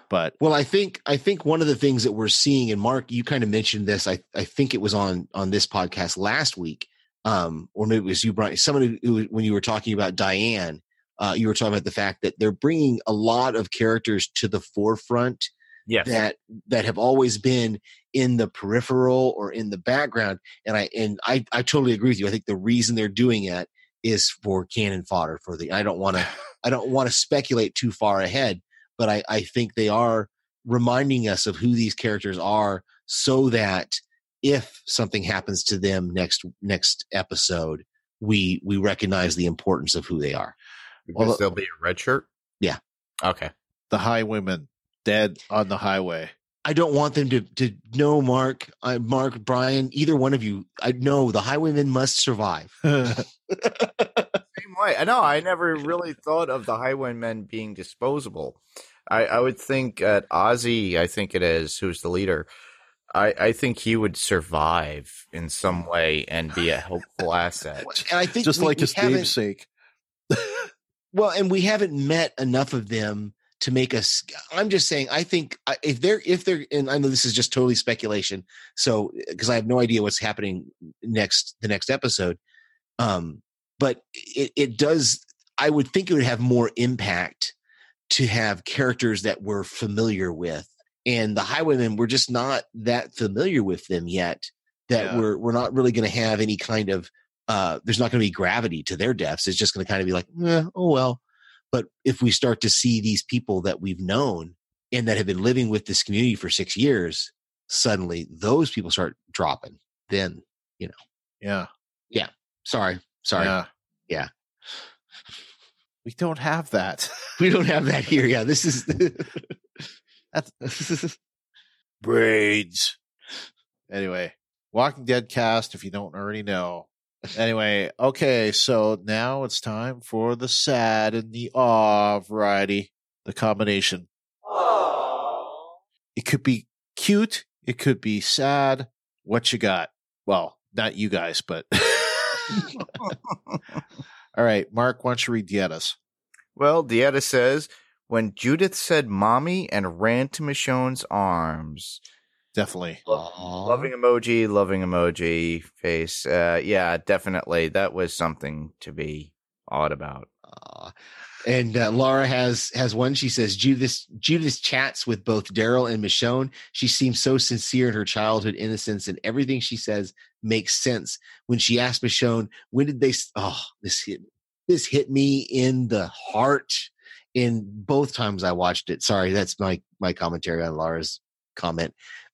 But Well, I think one of the things that we're seeing, and Mark, you kind of mentioned this. I think it was on this podcast last week, or maybe it was you, Brian. Someone who when you were talking about Diane, you were talking about the fact that they're bringing a lot of characters to the forefront Yes. that have always been in the peripheral or in the background. And I totally agree with you. I think the reason they're doing it is for cannon fodder for the. I don't want to speculate too far ahead. But I think they are reminding us of who these characters are so that if something happens to them next episode, we recognize the importance of who they are. Because there'll be a red shirt? Yeah. Okay. the highwaymen dead on the highway. I don't want them to know, Mark, Brian, either one of you. I know the highwaymen must survive. Same way. I know. I never really thought of the highwaymen being disposable. I would think Ozzy, I think it is, who's the leader. I think he would survive in some way and be a helpful asset. And I think just like his namesake. Well, and we haven't met enough of them to make us. I'm just saying. I think if they're, and I know this is just totally speculation. So because I have no idea what's happening the next episode, but it does. I would think it would have more impact to have characters that we're familiar with, and the highwaymen, we're just not that familiar with them yet. That we're not really going to have any kind of. There's not going to be gravity to their deaths. It's just going to kind of be like, oh well. But if we start to see these people that we've known and that have been living with this community for 6 years, suddenly those people start dropping. Then, Yeah. Sorry. Yeah. We don't have that. We don't have that here. Yeah. This is Braids. Anyway, Walking Dead cast, if you don't already know. Anyway, okay, so now it's time for the sad and the awe variety, the combination. It could be cute. It could be sad. What you got? Well, not you guys, but. All right, Mark, why don't you read Dietta's? Well, Dieta says, when Judith said mommy and ran to Michonne's arms. Definitely. Loving emoji, face. Yeah, definitely. That was something to be awed about. And Laura has one. She says, Judith chats with both Daryl and Michonne. She seems so sincere in her childhood innocence, and everything she says makes sense. When she asked Michonne, when did they? Oh, this hit me in the heart. In both times I watched it. Sorry, that's my commentary on Laura's comment.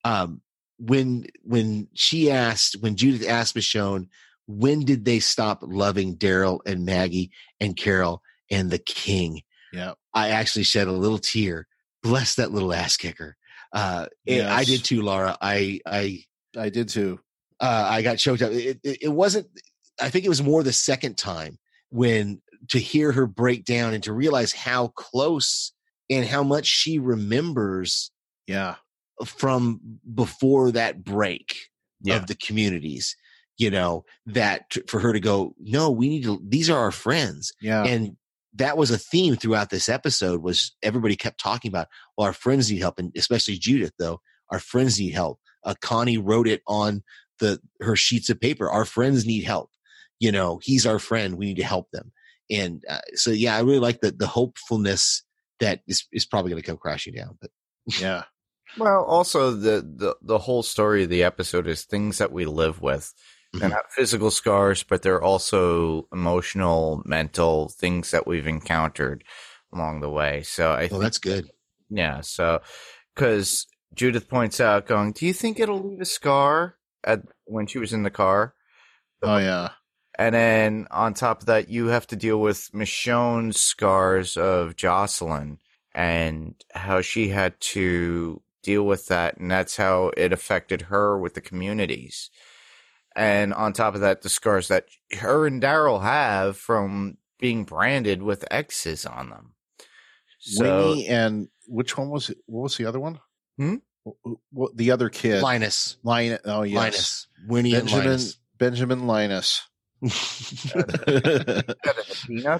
When Judith asked Michonne, when did they stop loving Daryl and Maggie and Carol and the King? Yeah, I actually shed a little tear. Bless that little ass kicker. Yes. I did too, Laura. I did too. I got choked up. It wasn't. I think it was more the second time when to hear her break down and to realize how close and how much she remembers. Yeah. From before that break of the communities, that for her to go, no, we need to, these are our friends. Yeah. And that was a theme throughout this episode was everybody kept talking about, well, our friends need help. And especially Judith, though, our friends need help. Connie wrote it on her sheets of paper. Our friends need help. He's our friend. We need to help them. And so, I really like the hopefulness that is probably going to come crashing down. But yeah. Well, also the whole story of the episode is things that we live with. They're not physical scars, but they're also emotional, mental things that we've encountered along the way. So I think that's good. Yeah. So, because Judith points out, going, "Do you think it'll leave a scar?" When she was in the car. Oh yeah. And then on top of that, you have to deal with Michonne's scars of Jocelyn and how she had to deal with that, and that's how it affected her with the communities. And on top of that, the scars that her and Daryl have from being branded with X's on them. So, Winnie and which one was it? What was the other one? What the other kid? Linus. Oh yes, Linus. Winnie and Linus. Benjamin Linus. Peanuts.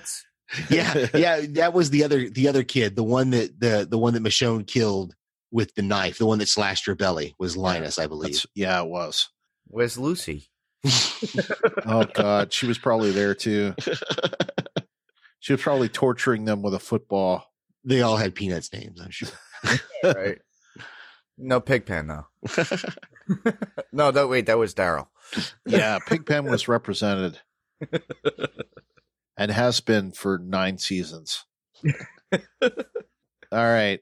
Yeah. That was the other kid, the one that Michonne killed with the knife, the one that slashed her belly was Linus, I believe. Yeah, it was. Where's Lucy? Oh God, she was probably there too. She was probably torturing them with a football. They all had Peanuts names, I'm sure. Right. No Pigpen though. No, wait, that was Daryl. Yeah, Pigpen was represented and has been for 9 seasons. All right.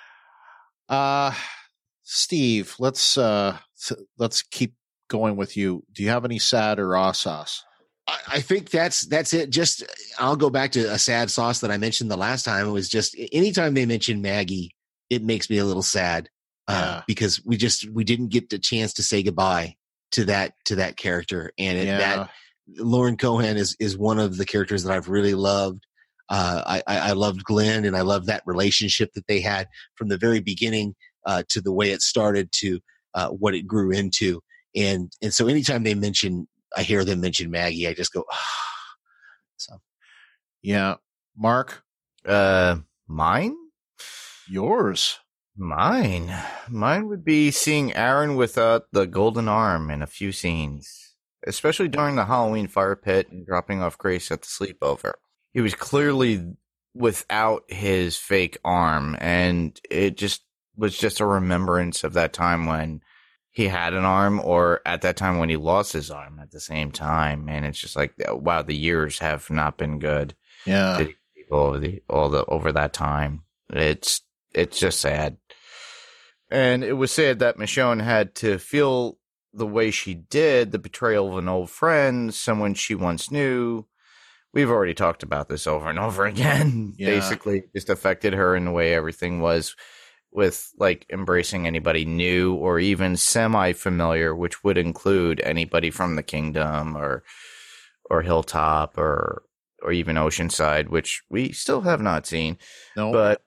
Steve, let's keep going with you. Do you have any sad or raw sauce? I think that's it. Just I'll go back to a sad sauce that I mentioned the last time. It was just anytime they mention Maggie, it makes me a little sad because we didn't get the chance to say goodbye to that character. And that Lauren Cohan is one of the characters that I've really loved. I loved Glenn, and I loved that relationship that they had from the very beginning to the way it started to what it grew into. And so anytime I hear them mention Maggie, I just go, So, yeah. Mark? Mine? Yours? Mine would be seeing Aaron without the golden arm in a few scenes, especially during the Halloween fire pit and dropping off Grace at the sleepover. He was clearly without his fake arm, and it was just a remembrance of that time when he had an arm, or at that time when he lost his arm at the same time. And it's just like, wow, the years have not been good. Yeah. To people over that time. It's just sad. And it was sad that Michonne had to feel the way she did, the betrayal of an old friend, someone she once knew. We've already talked about this over and over again. Yeah. Basically, just affected her in the way everything was, with like embracing anybody new or even semi-familiar, which would include anybody from the Kingdom or Hilltop or even Oceanside, which we still have not seen. No. But,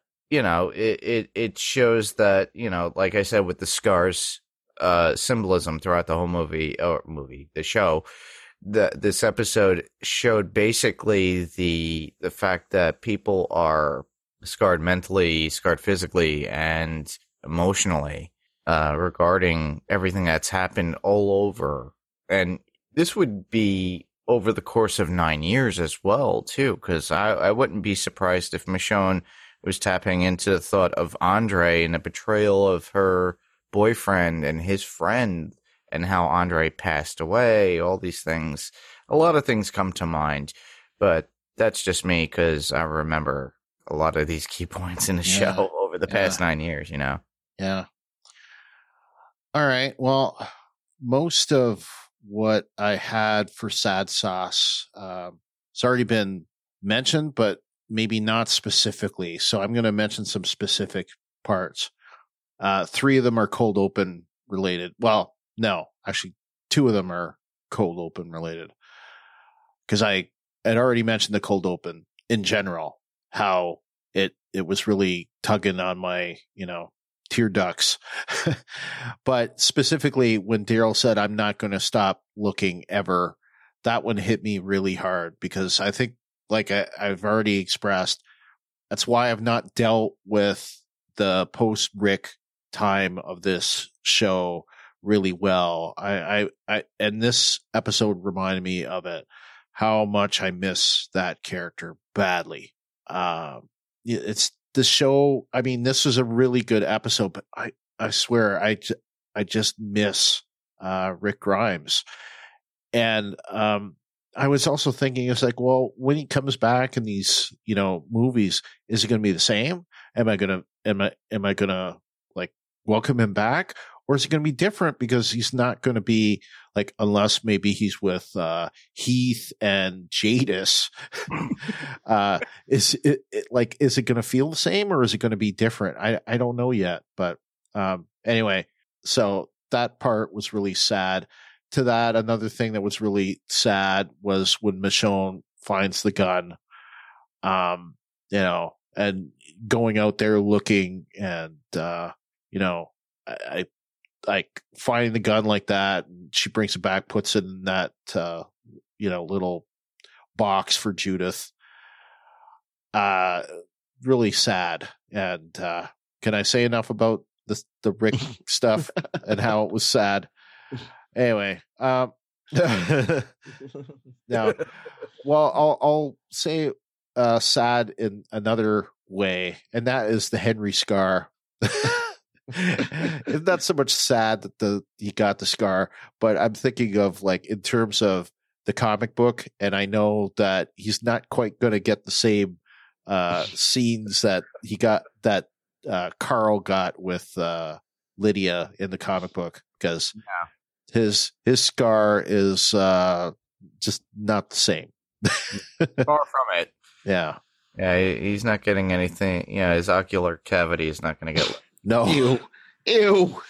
it shows that, like I said, with the scars symbolism throughout the whole the show, this episode showed basically the fact that people are scarred mentally, scarred physically, and emotionally regarding everything that's happened all over. And this would be over the course of 9 years as well, too, because I wouldn't be surprised if Michonne was tapping into the thought of Andre and the betrayal of her boyfriend and his friend and how Andre passed away, all these things. A lot of things come to mind, but that's just me because I remember a lot of these key points in the show over the past 9 years, Yeah. All right. Well, most of what I had for sad sauce, it's already been mentioned, but maybe not specifically. So I'm going to mention some specific parts. 3 of them are cold open related. Well, no, actually 2 of them are cold open related. Because I had already mentioned the cold open in general, how it was really tugging on my, tear ducts. But specifically when Daryl said, I'm not going to stop looking ever, that one hit me really hard because I think, like I've already expressed, that's why I've not dealt with the post Rick time of this show really well. And this episode reminded me of it, how much I miss that character badly. It's the show. I mean, this was a really good episode, but I swear I just miss Rick Grimes. And I was also thinking, it's like, well, when he comes back in these, movies, is it going to be the same? Am I going to like welcome him back, or is it going to be different because he's not going to be like, unless maybe he's with Heath and Jadis? Is it going to feel the same, or is it going to be different? I don't know yet, but anyway, so that part was really sad. To that, another thing that was really sad was when Michonne finds the gun, and going out there looking, and I like finding the gun like that. And she brings it back, puts it in that little box for Judith. really sad. And can I say enough about the Rick stuff and how it was sad? Anyway, no. Well, I'll say sad in another way, and that is the Henry scar. It's not so much sad that he got the scar, but I'm thinking of like in terms of the comic book, and I know that he's not quite going to get the same scenes that he got, that Carl got with Lydia in the comic book, because his scar is just not the same. Far from it. Yeah. Yeah, he's not getting anything. Yeah, his ocular cavity is not going to get. No. Ew.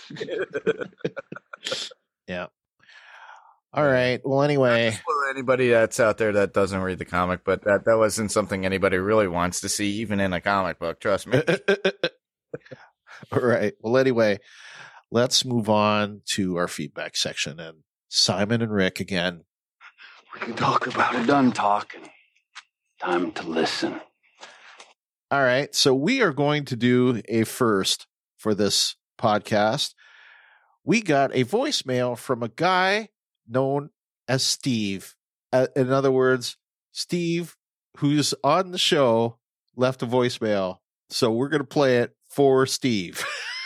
Yeah. All right. Well, anyway. For anybody that's out there that doesn't read the comic, but that wasn't something anybody really wants to see, even in a comic book. Trust me. All right. Well, anyway, let's move on to our feedback section. And Simon and Rick again. We can talk about it. Done talking. Time to listen. All right. So we are going to do a first for this podcast. We got a voicemail from a guy known as Steve. In other words, Steve, who's on the show, left a voicemail. So we're going to play it for Steve.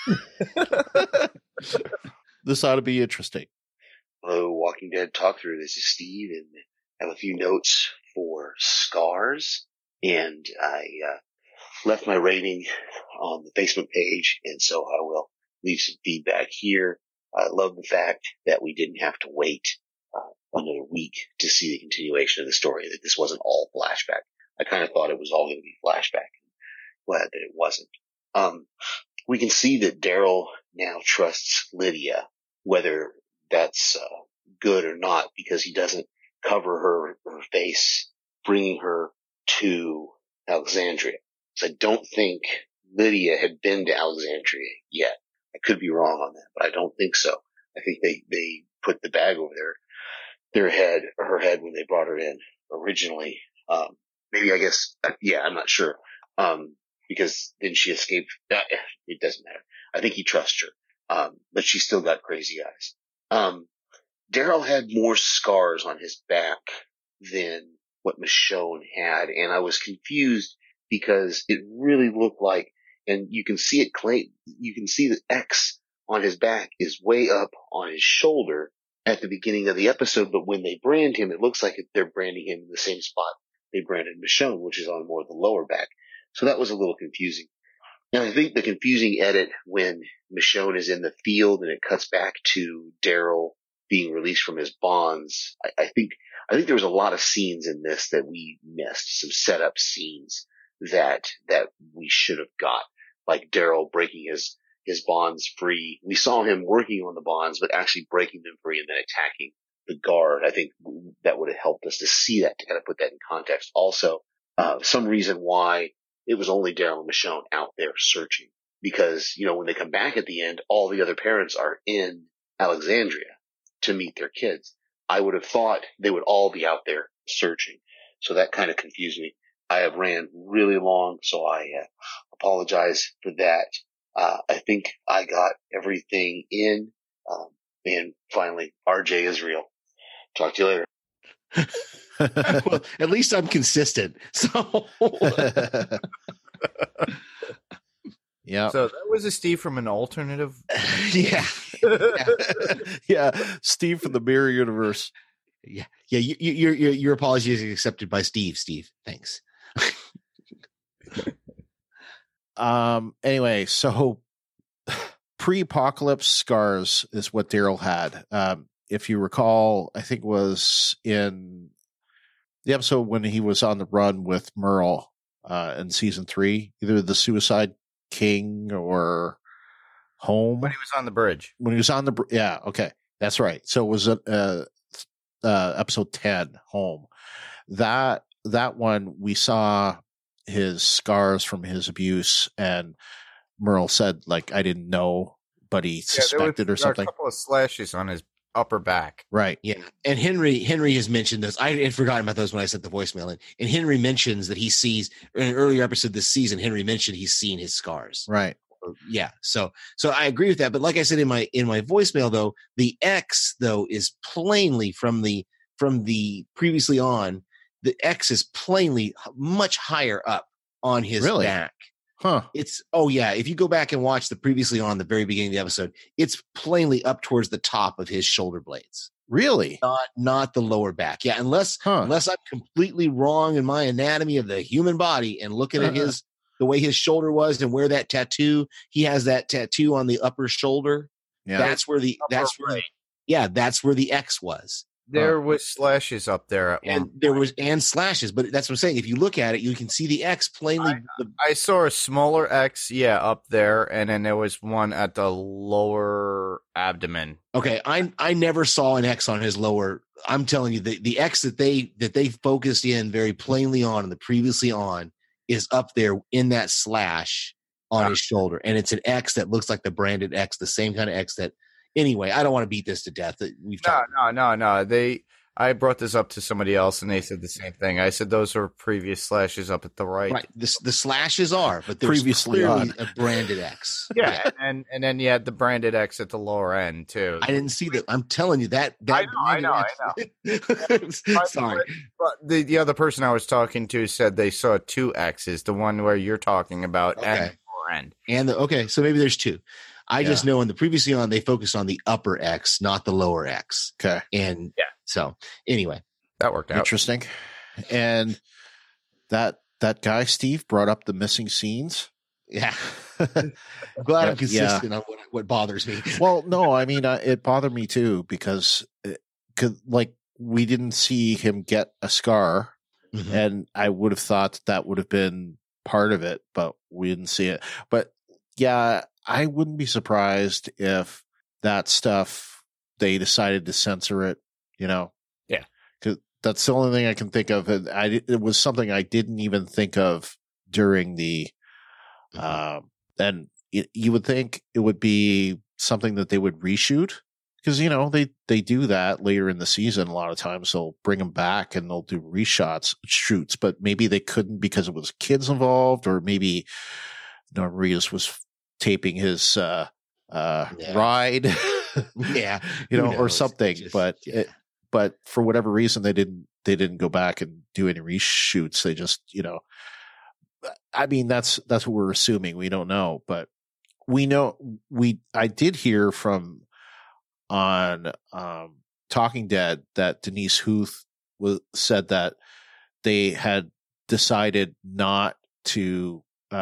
This ought to be interesting. Hello, Walking Dead Talk Through. This is Steve, and I have a few notes for scars. And I left my rating on the Facebook page, and so I will leave some feedback here. I love the fact that we didn't have to wait another week to see the continuation of the story, that this wasn't all flashback. I kind of thought it was all going to be flashback. Glad that it wasn't. We can see that Daryl now trusts Lydia, whether that's good or not, because he doesn't cover her face, bringing her to Alexandria. So I don't think Lydia had been to Alexandria yet. I could be wrong on that, but I don't think so. I think they put the bag over her head when they brought her in originally. Maybe, I guess, I'm not sure. Because then she escaped. It doesn't matter. I think he trusts her. But she's still got crazy eyes. Daryl had more scars on his back than what Michonne had, and I was confused because it really looked like, and you can see the X on his back is way up on his shoulder at the beginning of the episode, but when they brand him, it looks like they're branding him in the same spot they branded Michonne, which is on more of the lower back. So that was a little confusing. And I think the confusing edit when Michonne is in the field and it cuts back to Daryl being released from his bonds, I think there was a lot of scenes in this that we missed, some setup scenes that we should have got, like Daryl breaking his bonds free. We saw him working on the bonds, but actually breaking them free and then attacking the guard. I think that would have helped us to see that, to kind of put that in context. Also, some reason why it was only Daryl and Michonne out there searching, because, when they come back at the end, all the other parents are in Alexandria to meet their kids. I would have thought they would all be out there searching. So that kind of confused me. I have ran really long, so I apologize for that. I think I got everything in. And finally, RJ is real. Talk to you later. Well, at least I'm consistent. So, yeah. So that was a Steve from an alternative. yeah. Yeah. Steve from the Mirror Universe. Yeah. Your apology is accepted by Steve. Steve, thanks. Anyway, so pre-apocalypse scars is what Daryl had. If you recall, I think it was in the episode when he was on the run with Merle in season 3, either the Suicide King or Home. When he was on the bridge. Yeah, okay. That's right. So it was episode 10, Home. That one, we saw his scars from his abuse, and Merle said, like, I didn't know, but he suspected or something. There were a couple of slashes on his upper back. Right. Yeah, and Henry has mentioned this. I had forgotten about those when I sent the voicemail in. And Henry mentions that he sees in an earlier episode this season. Henry mentioned he's seen his scars. Right. Yeah, so I agree with that. But like I said in my voicemail, though, the X though is plainly from the previously on. The X is plainly much higher up on his back. Huh. If you go back and watch the previously on the very beginning of the episode, it's plainly up towards the top of his shoulder blades. Really? Not the lower back. Yeah, unless I'm completely wrong in my anatomy of the human body and looking at the way his shoulder was and where that tattoo, he has that tattoo on the upper shoulder. Yeah. That's where the X was. There was slashes up there and slashes, but that's what I'm saying. If you look at it, you can see the X plainly. I saw a smaller X, up there, and then there was one at the lower abdomen. Okay, I never saw an X on his lower. I'm telling you, the X that they focused in very plainly on the previously on is up there in that slash on his shoulder, and it's an X that looks like the branded X, the same kind of X that. Anyway, I don't want to beat this to death. No. I brought this up to somebody else, and they said the same thing. I said those are previous slashes up at the right. Right. The slashes are, but there's previously clearly a branded X. Yeah, and then you had the branded X at the lower end too. I didn't see that. I'm telling you that. I know. Sorry. But the other person I was talking to said they saw two X's, the one where you're talking about, and the lower end. So maybe there's two. I just know in the previously on, they focused on the upper X, not the lower X. Okay. And so anyway, that worked out. Interesting. And that guy, Steve, brought up the missing scenes. Yeah. I'm glad I'm consistent on what bothers me. Well, no, I mean, it bothered me too, because we didn't see him get a scar, and I would have thought that would have been part of it, but we didn't see it. But yeah, I wouldn't be surprised if that stuff, they decided to censor it, Yeah. Because that's the only thing I can think of. And it was something I didn't even think of during the, and you would think it would be something that they would reshoot. Because, they do that later in the season. A lot of times they'll bring them back and they'll do shoots, but maybe they couldn't because it was kids involved, or maybe Norman Reedus was taping his ride, or something. But for whatever reason, they didn't go back and do any reshoots. They just, I mean, that's what we're assuming. We don't know, but we know I did hear from on Talking Dead that Denise Huth said that they had decided not to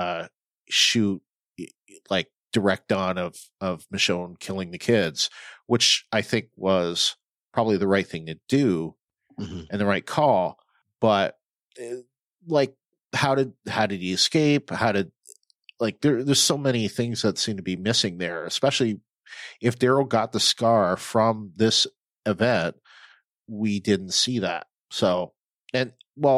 shoot like direct on of Michonne killing the kids, which I think was probably the right thing to do and the right call. But how did he escape? There's so many things that seem to be missing there, especially if Daryl got the scar from this event. We didn't see that. So, and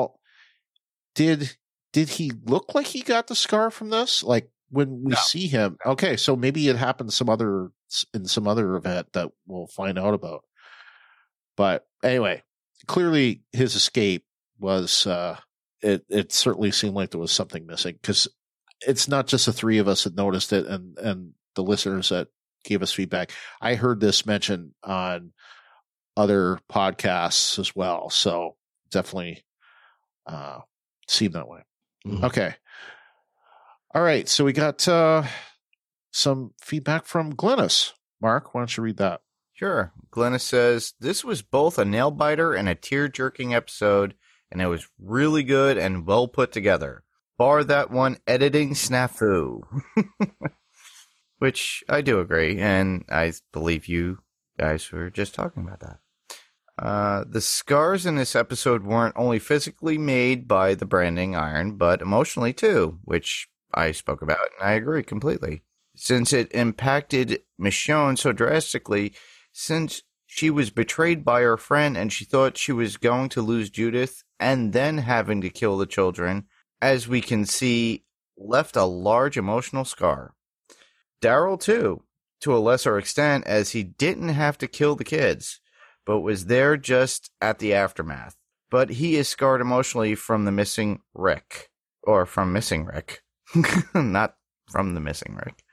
did he look like he got the scar from this? Like, when we see him, okay, so maybe it happened in some other event that we'll find out about. But anyway, clearly his escape was, it certainly seemed like there was something missing, because it's not just the three of us that noticed it and the listeners that gave us feedback. I heard this mentioned on other podcasts as well. So definitely seemed that way. Okay. All right, so we got some feedback from Glennis. Mark, why don't you read that? Sure. Glennis says, this was both a nail-biter and a tear-jerking episode, and it was really good and well put together. Bar that one editing snafu. Which I do agree, and I believe you guys were just talking about that. The scars in this episode weren't only physically made by the branding iron, but emotionally too, which I spoke about, and I agree completely. Since it impacted Michonne so drastically, since she was betrayed by her friend and she thought she was going to lose Judith and then having to kill the children, as we can see, left a large emotional scar. Daryl, too. to a lesser extent, as he didn't have to kill the kids, but was there just at the aftermath. But he is scarred emotionally from the missing Rick. Or from missing Rick. Not from the missing Rick.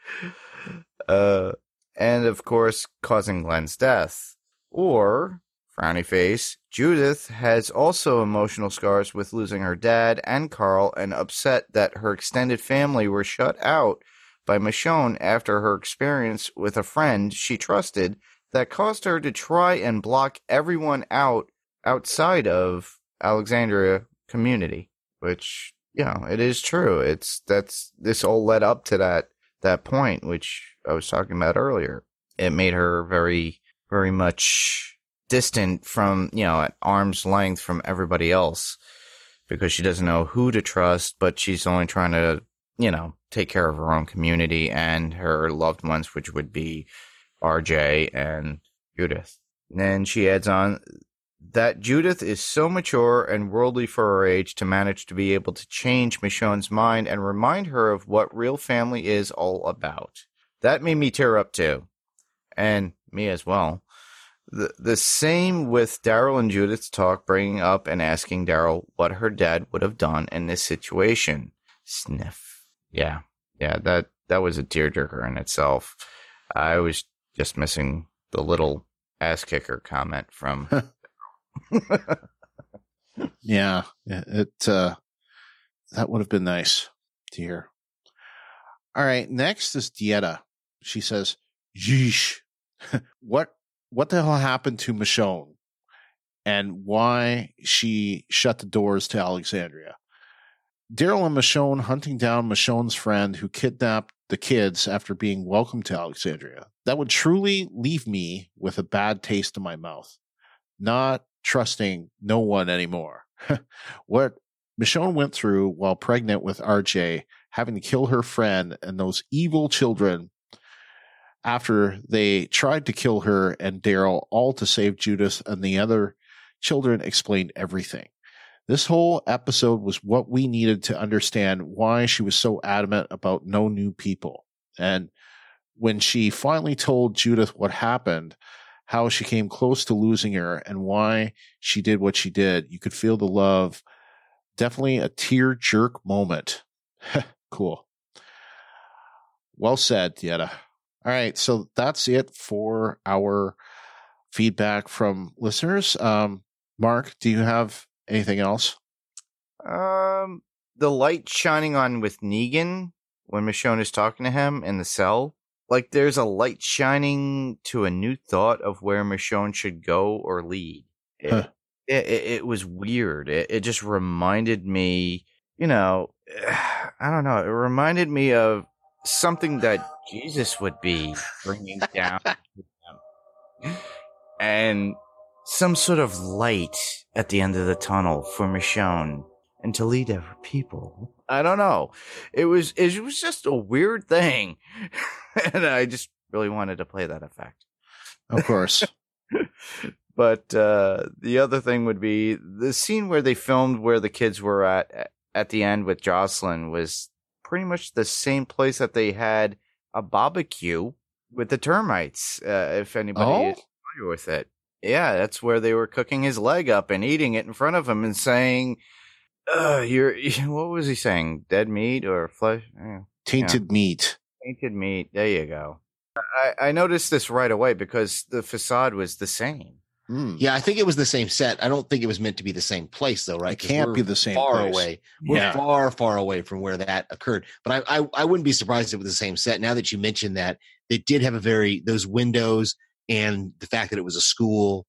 And of course, causing Glenn's death. Or, frowny face, Judith has also emotional scars with losing her dad and Carl, and upset that her extended family were shut out by Michonne after her experience with a friend she trusted that caused her to try and block everyone out outside of Alexandria community, which, it is true. This all led up to that point, which I was talking about earlier. It made her very, very much distant from, at arm's length from everybody else, because she doesn't know who to trust, but she's only trying to, take care of her own community and her loved ones, which would be RJ and Judith. And then she adds on that Judith is so mature and worldly for her age to manage to be able to change Michonne's mind and remind her of what real family is all about. That made me tear up too. And me as well. The same with Daryl and Judith's talk, bringing up and asking Daryl what her dad would have done in this situation. Sniff. Yeah, that was a tearjerker in itself. I was just missing the little ass kicker comment from. Yeah, that would have been nice to hear. All right, next is Dieta. She says, "Yeesh, what the hell happened to Michonne, and why she shut the doors to Alexandria? Daryl and Michonne hunting down Michonne's friend who kidnapped the kids after being welcomed to Alexandria. That would truly leave me with a bad taste in my mouth. Not trusting no one anymore. What Michonne went through while pregnant with RJ, having to kill her friend and those evil children after they tried to kill her and Daryl, all to save Judith and the other children, explained everything. This whole episode was what we needed to understand why she was so adamant about no new people. And when she finally told Judith what happened, how she came close to losing her and why she did what she did, you could feel the love. Definitely a tear jerk moment." Cool. Well said, Dieta. All right, so that's it for our feedback from listeners. Mark, do you have anything else? The light shining on with Negan when Michonne is talking to him in the cell. Like there's a light shining to a new thought of where Michonne should go or lead. It was weird. It just reminded me, I don't know. It reminded me of something that Jesus would be bringing down to them. And some sort of light at the end of the tunnel for Michonne and to lead other people. I don't know. It was just a weird thing. And I just really wanted to play that effect. Of course. But the other thing would be the scene where they filmed where the kids were at the end with Jocelyn was pretty much the same place that they had a barbecue with the termites, if anybody is familiar with it. Yeah, that's where they were cooking his leg up and eating it in front of him and saying, what was he saying? Dead meat or flesh? Tainted meat. Tainted meat. There you go. I noticed this right away because the facade was the same. Yeah, I think it was the same set. I don't think it was meant to be the same place, though, right? It can't be the same far place. Away. We're far, far away from where that occurred. But I wouldn't be surprised if it was the same set. Now that you mentioned that, it did have those windows and the fact that it was a school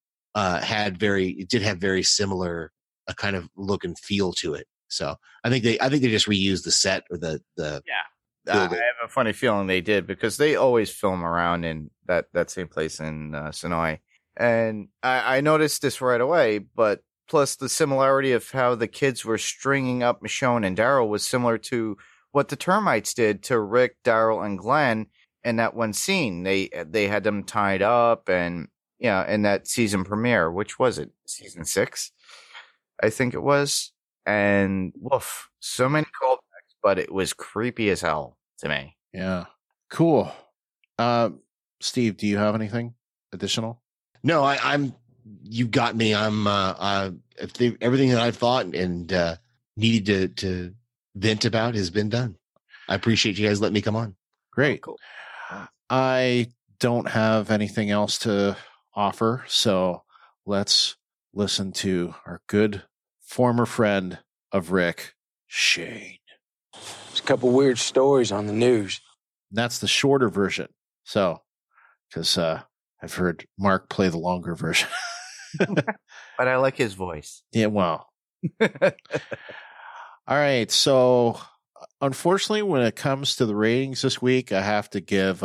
it did have very similar kind of look and feel to it. So I think they just reused the set or the I have a funny feeling they did because they always film around in that same place in Sonoy. And I noticed this right away, but plus the similarity of how the kids were stringing up Michonne and Daryl was similar to what the termites did to Rick, Daryl, and Glenn in that one scene. They had them tied up and, in that season premiere, which was it? Season 6, I think it was. And woof, so many callbacks, but it was creepy as hell to me. Yeah. Cool. Steve, do you have anything additional? No, I'm. You got me. I'm. Everything that I've thought and needed to vent about has been done. I appreciate you guys letting me come on. Great. Oh, cool. I don't have anything else to offer, so let's listen to our good former friend of Rick, Shane. There's a couple weird stories on the news. And that's the shorter version. So, because I've heard Mark play the longer version. But I like his voice. Yeah, well. All right. So, unfortunately, when it comes to the ratings this week, I have to give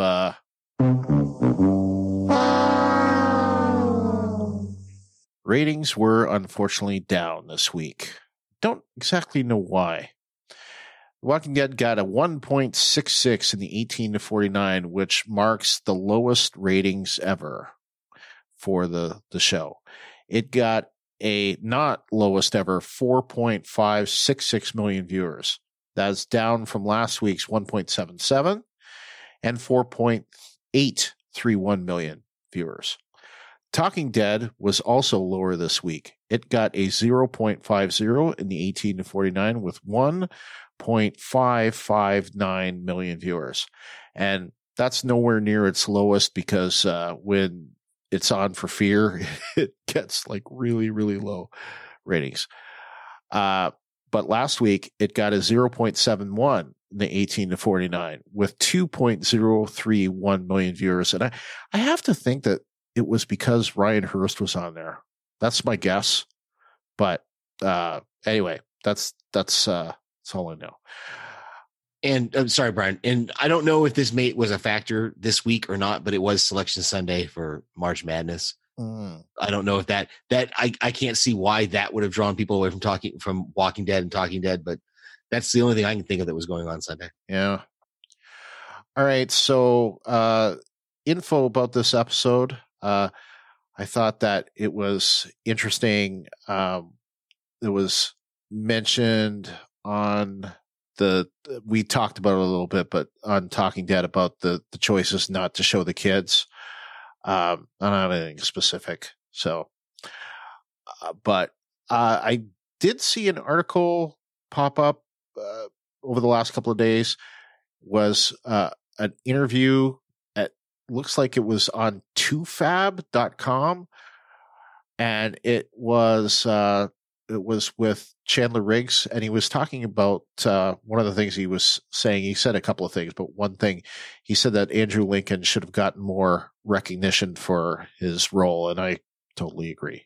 ratings were unfortunately down this week. Don't exactly know why. The Walking Dead got a 1.66 in the 18 to 49, which marks the lowest ratings ever for the show. It got a not lowest ever 4.566 million viewers. That's down from last week's 1.77 and 4.831 million viewers. Talking Dead was also lower this week. It got a 0.50 in the 18 to 49 with 1.559 million viewers. And that's nowhere near its lowest because when it's on for Fear, it gets like really, really low ratings. But last week, it got a 0.71 in the 18 to 49 with 2.031 million viewers. And I have to think that it was because Ryan Hurst was on there. That's my guess. But anyway, that's all I know. And I'm sorry, Brian. And I don't know if this was a factor this week or not, but it was Selection Sunday for March Madness. I don't know if that I can't see why that would have drawn people away from Walking Dead and Talking Dead, but that's the only thing I can think of that was going on Sunday. Yeah. All right. So info about this episode. I thought that it was interesting. It was mentioned on we talked about it a little bit, but on Talking Dead about the choices not to show the kids. I don't have anything specific. So, but I did see an article pop up over the last couple of days. Was an interview looks like it was on tofab.com, and it was with Chandler Riggs, and he was talking about one of the things he was saying. He said a couple of things, but one thing he said that Andrew Lincoln should have gotten more recognition for his role, and I totally agree.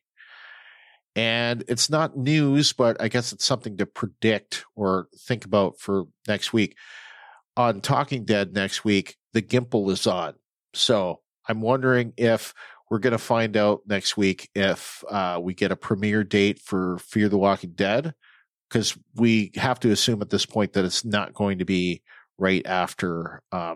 And it's not news, but I guess it's something to predict or think about for next week. On Talking Dead next week, the Gimple is on. So I'm wondering if we're going to find out next week if we get a premiere date for Fear the Walking Dead, because we have to assume at this point that it's not going to be right after The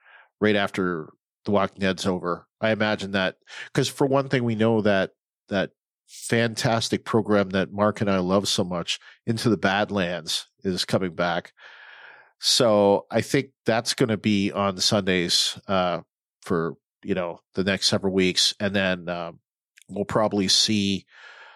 Walking Dead's over. I imagine that because for one thing, we know that fantastic program that Mark and I love so much, Into the Badlands, is coming back. So I think that's going to be on Sundays for the next several weeks, and then we'll probably see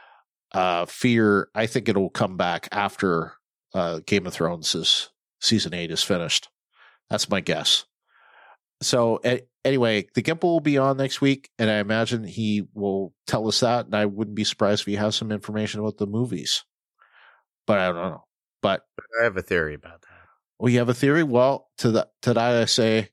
Fear. I think it'll come back after Game of Thrones' season 8 is finished. That's my guess. So anyway, the Gimple will be on next week, and I imagine he will tell us that, and I wouldn't be surprised if he has some information about the movies. But I don't know. But I have a theory about that. Oh, you have a theory? Well, to that I say,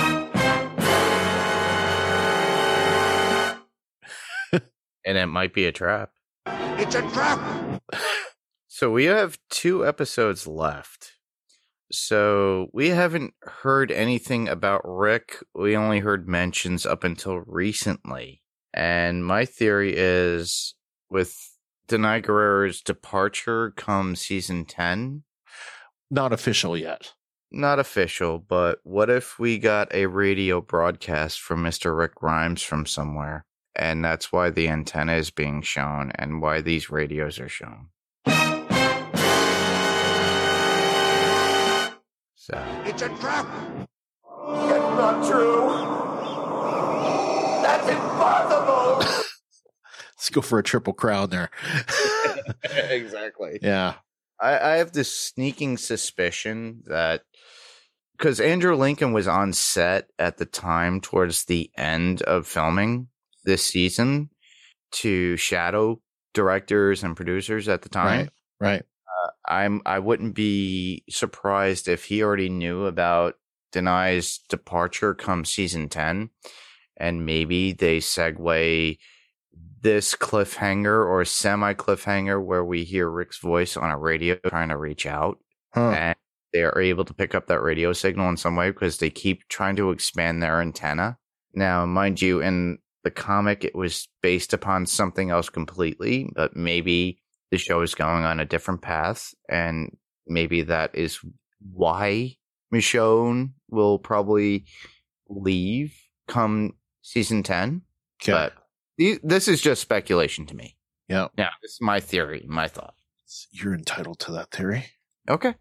and it might be a trap. It's a trap. So we have 2 episodes left. So we haven't heard anything about Rick. We only heard mentions up until recently. And my theory is with Denai Guerrero's departure come season 10. Not official yet. Not official, but what if we got a radio broadcast from Mr. Rick Grimes from somewhere? And that's why the antenna is being shown and why these radios are shown. So It's a trap. That's not true. That's impossible. Let's go for a triple crown there. Exactly. Yeah. I have this sneaking suspicion that because Andrew Lincoln was on set at the time towards the end of filming this season to shadow directors and producers at the time. Right. I wouldn't be surprised if he already knew about Denai's departure come season 10, and maybe they segue this cliffhanger or semi cliffhanger where we hear Rick's voice on a radio trying to reach out, and they are able to pick up that radio signal in some way because they keep trying to expand their antenna. Now, mind you, in the comic, it was based upon something else completely, but maybe the show is going on a different path, and maybe that is why Michonne will probably leave come season 10. Okay. But this is just speculation to me. Yeah. Yeah, this is my theory, my thought. You're entitled to that theory. Okay.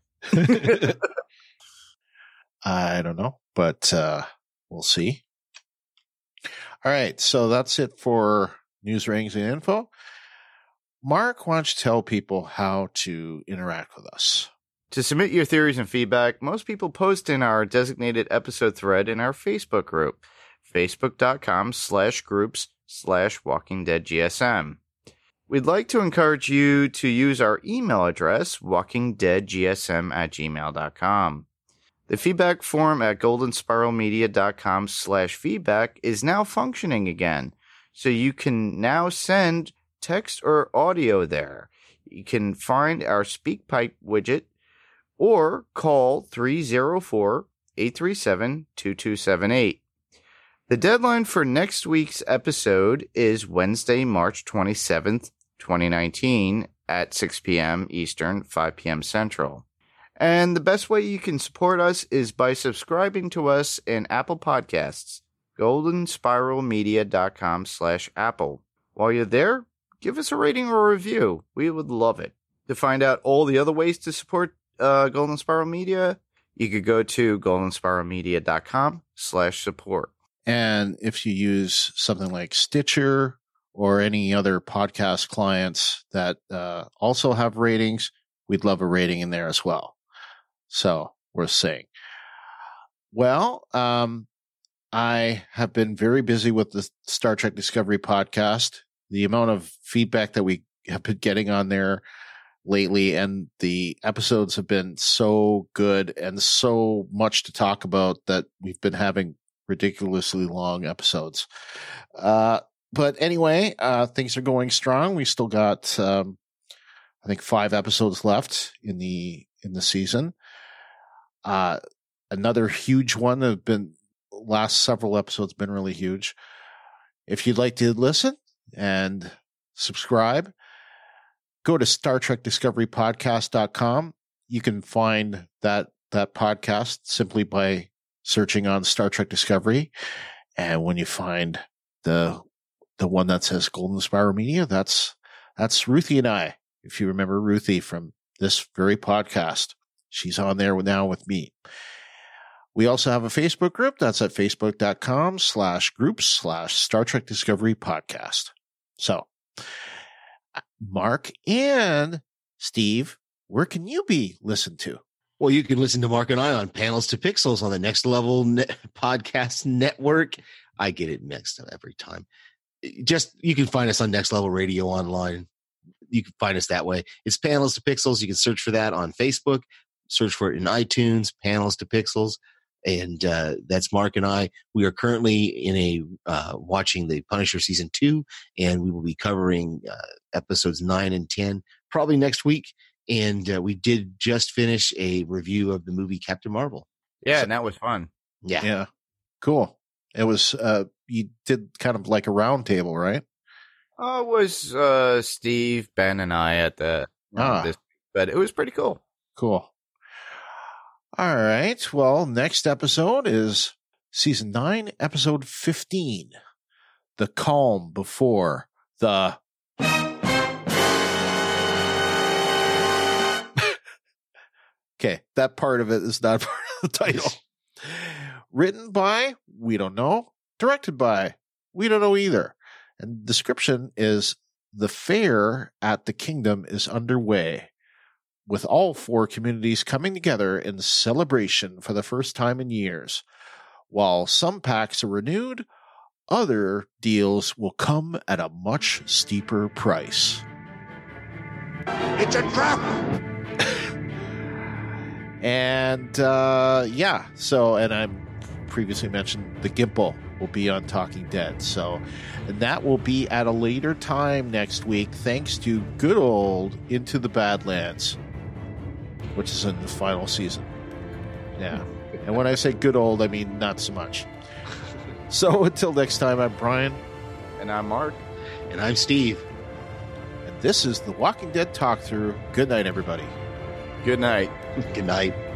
I don't know, but we'll see. All right, so that's it for news, ratings, and info. Mark, why don't you tell people how to interact with us? To submit your theories and feedback, most people post in our designated episode thread in our Facebook group, facebook.com/groups/WalkingDeadGSM. We'd like to encourage you to use our email address, walkingdeadgsm@gmail.com. The feedback form at goldenspiralmedia.com/feedback is now functioning again, so you can now send text or audio there. You can find our SpeakPipe widget or call 304-837-2278. The deadline for next week's episode is Wednesday, March 27th, 2019 at 6 p.m. Eastern, 5 p.m. Central. And the best way you can support us is by subscribing to us in Apple Podcasts, goldenspiralmedia.com/Apple. While you're there, give us a rating or a review. We would love it. To find out all the other ways to support Golden Spiral Media, you could go to goldenspiralmedia.com/support. And if you use something like Stitcher or any other podcast clients that also have ratings, we'd love a rating in there as well. So worth saying. Well, I have been very busy with the Star Trek Discovery podcast. The amount of feedback that we have been getting on there lately, and the episodes have been so good and so much to talk about that we've been having ridiculously long episodes. But anyway, things are going strong. We still got, I think 5 episodes left in the season. Another huge one that have been last several episodes been really huge. If you'd like to listen and subscribe, go to StarTrekDiscoveryPodcast.com. You can find that podcast simply by searching on Star Trek Discovery. And when you find the one that says Golden Spiral Media, that's Ruthie and I. If you remember Ruthie from this very podcast, she's on there now with me. We also have a Facebook group. That's at facebook.com/groups/Star Trek Discovery Podcast. So, Mark and Steve, where can you be listened to? Well, you can listen to Mark and I on Panels to Pixels on the Next Level Podcast Network. I get it mixed up every time. You can find us on Next Level Radio online. You can find us that way. It's Panels to Pixels. You can search for that on Facebook. Search for it in iTunes, Panels to Pixels. And that's Mark and I. We are currently in watching the Punisher season 2, and we will be covering episodes 9 and 10 probably next week. And we did just finish a review of the movie Captain Marvel. Yeah, and that was fun. Yeah. Cool. It was, you did kind of like a round table, right? It was Steve, Ben, and I at this, but it was pretty cool. Cool. All right. Well, next episode is season 9, episode 15. The calm before the... Okay, that part of it is not part of the title. Written by, we don't know. Directed by, We don't know either. And the description is the fair at the kingdom is underway, with all 4 communities coming together in celebration for the first time in years. While some packs are renewed, other deals will come at a much steeper price. It's a trap! And, and I previously mentioned the Gimple will be on Talking Dead. So, and that will be at a later time next week, thanks to good old Into the Badlands, which is in the final season. Yeah. And when I say good old, I mean not so much. So until next time, I'm Brian. And I'm Mark. And I'm Steve. And this is the Walking Dead Talk Through. Good night, everybody. Good night. Good night.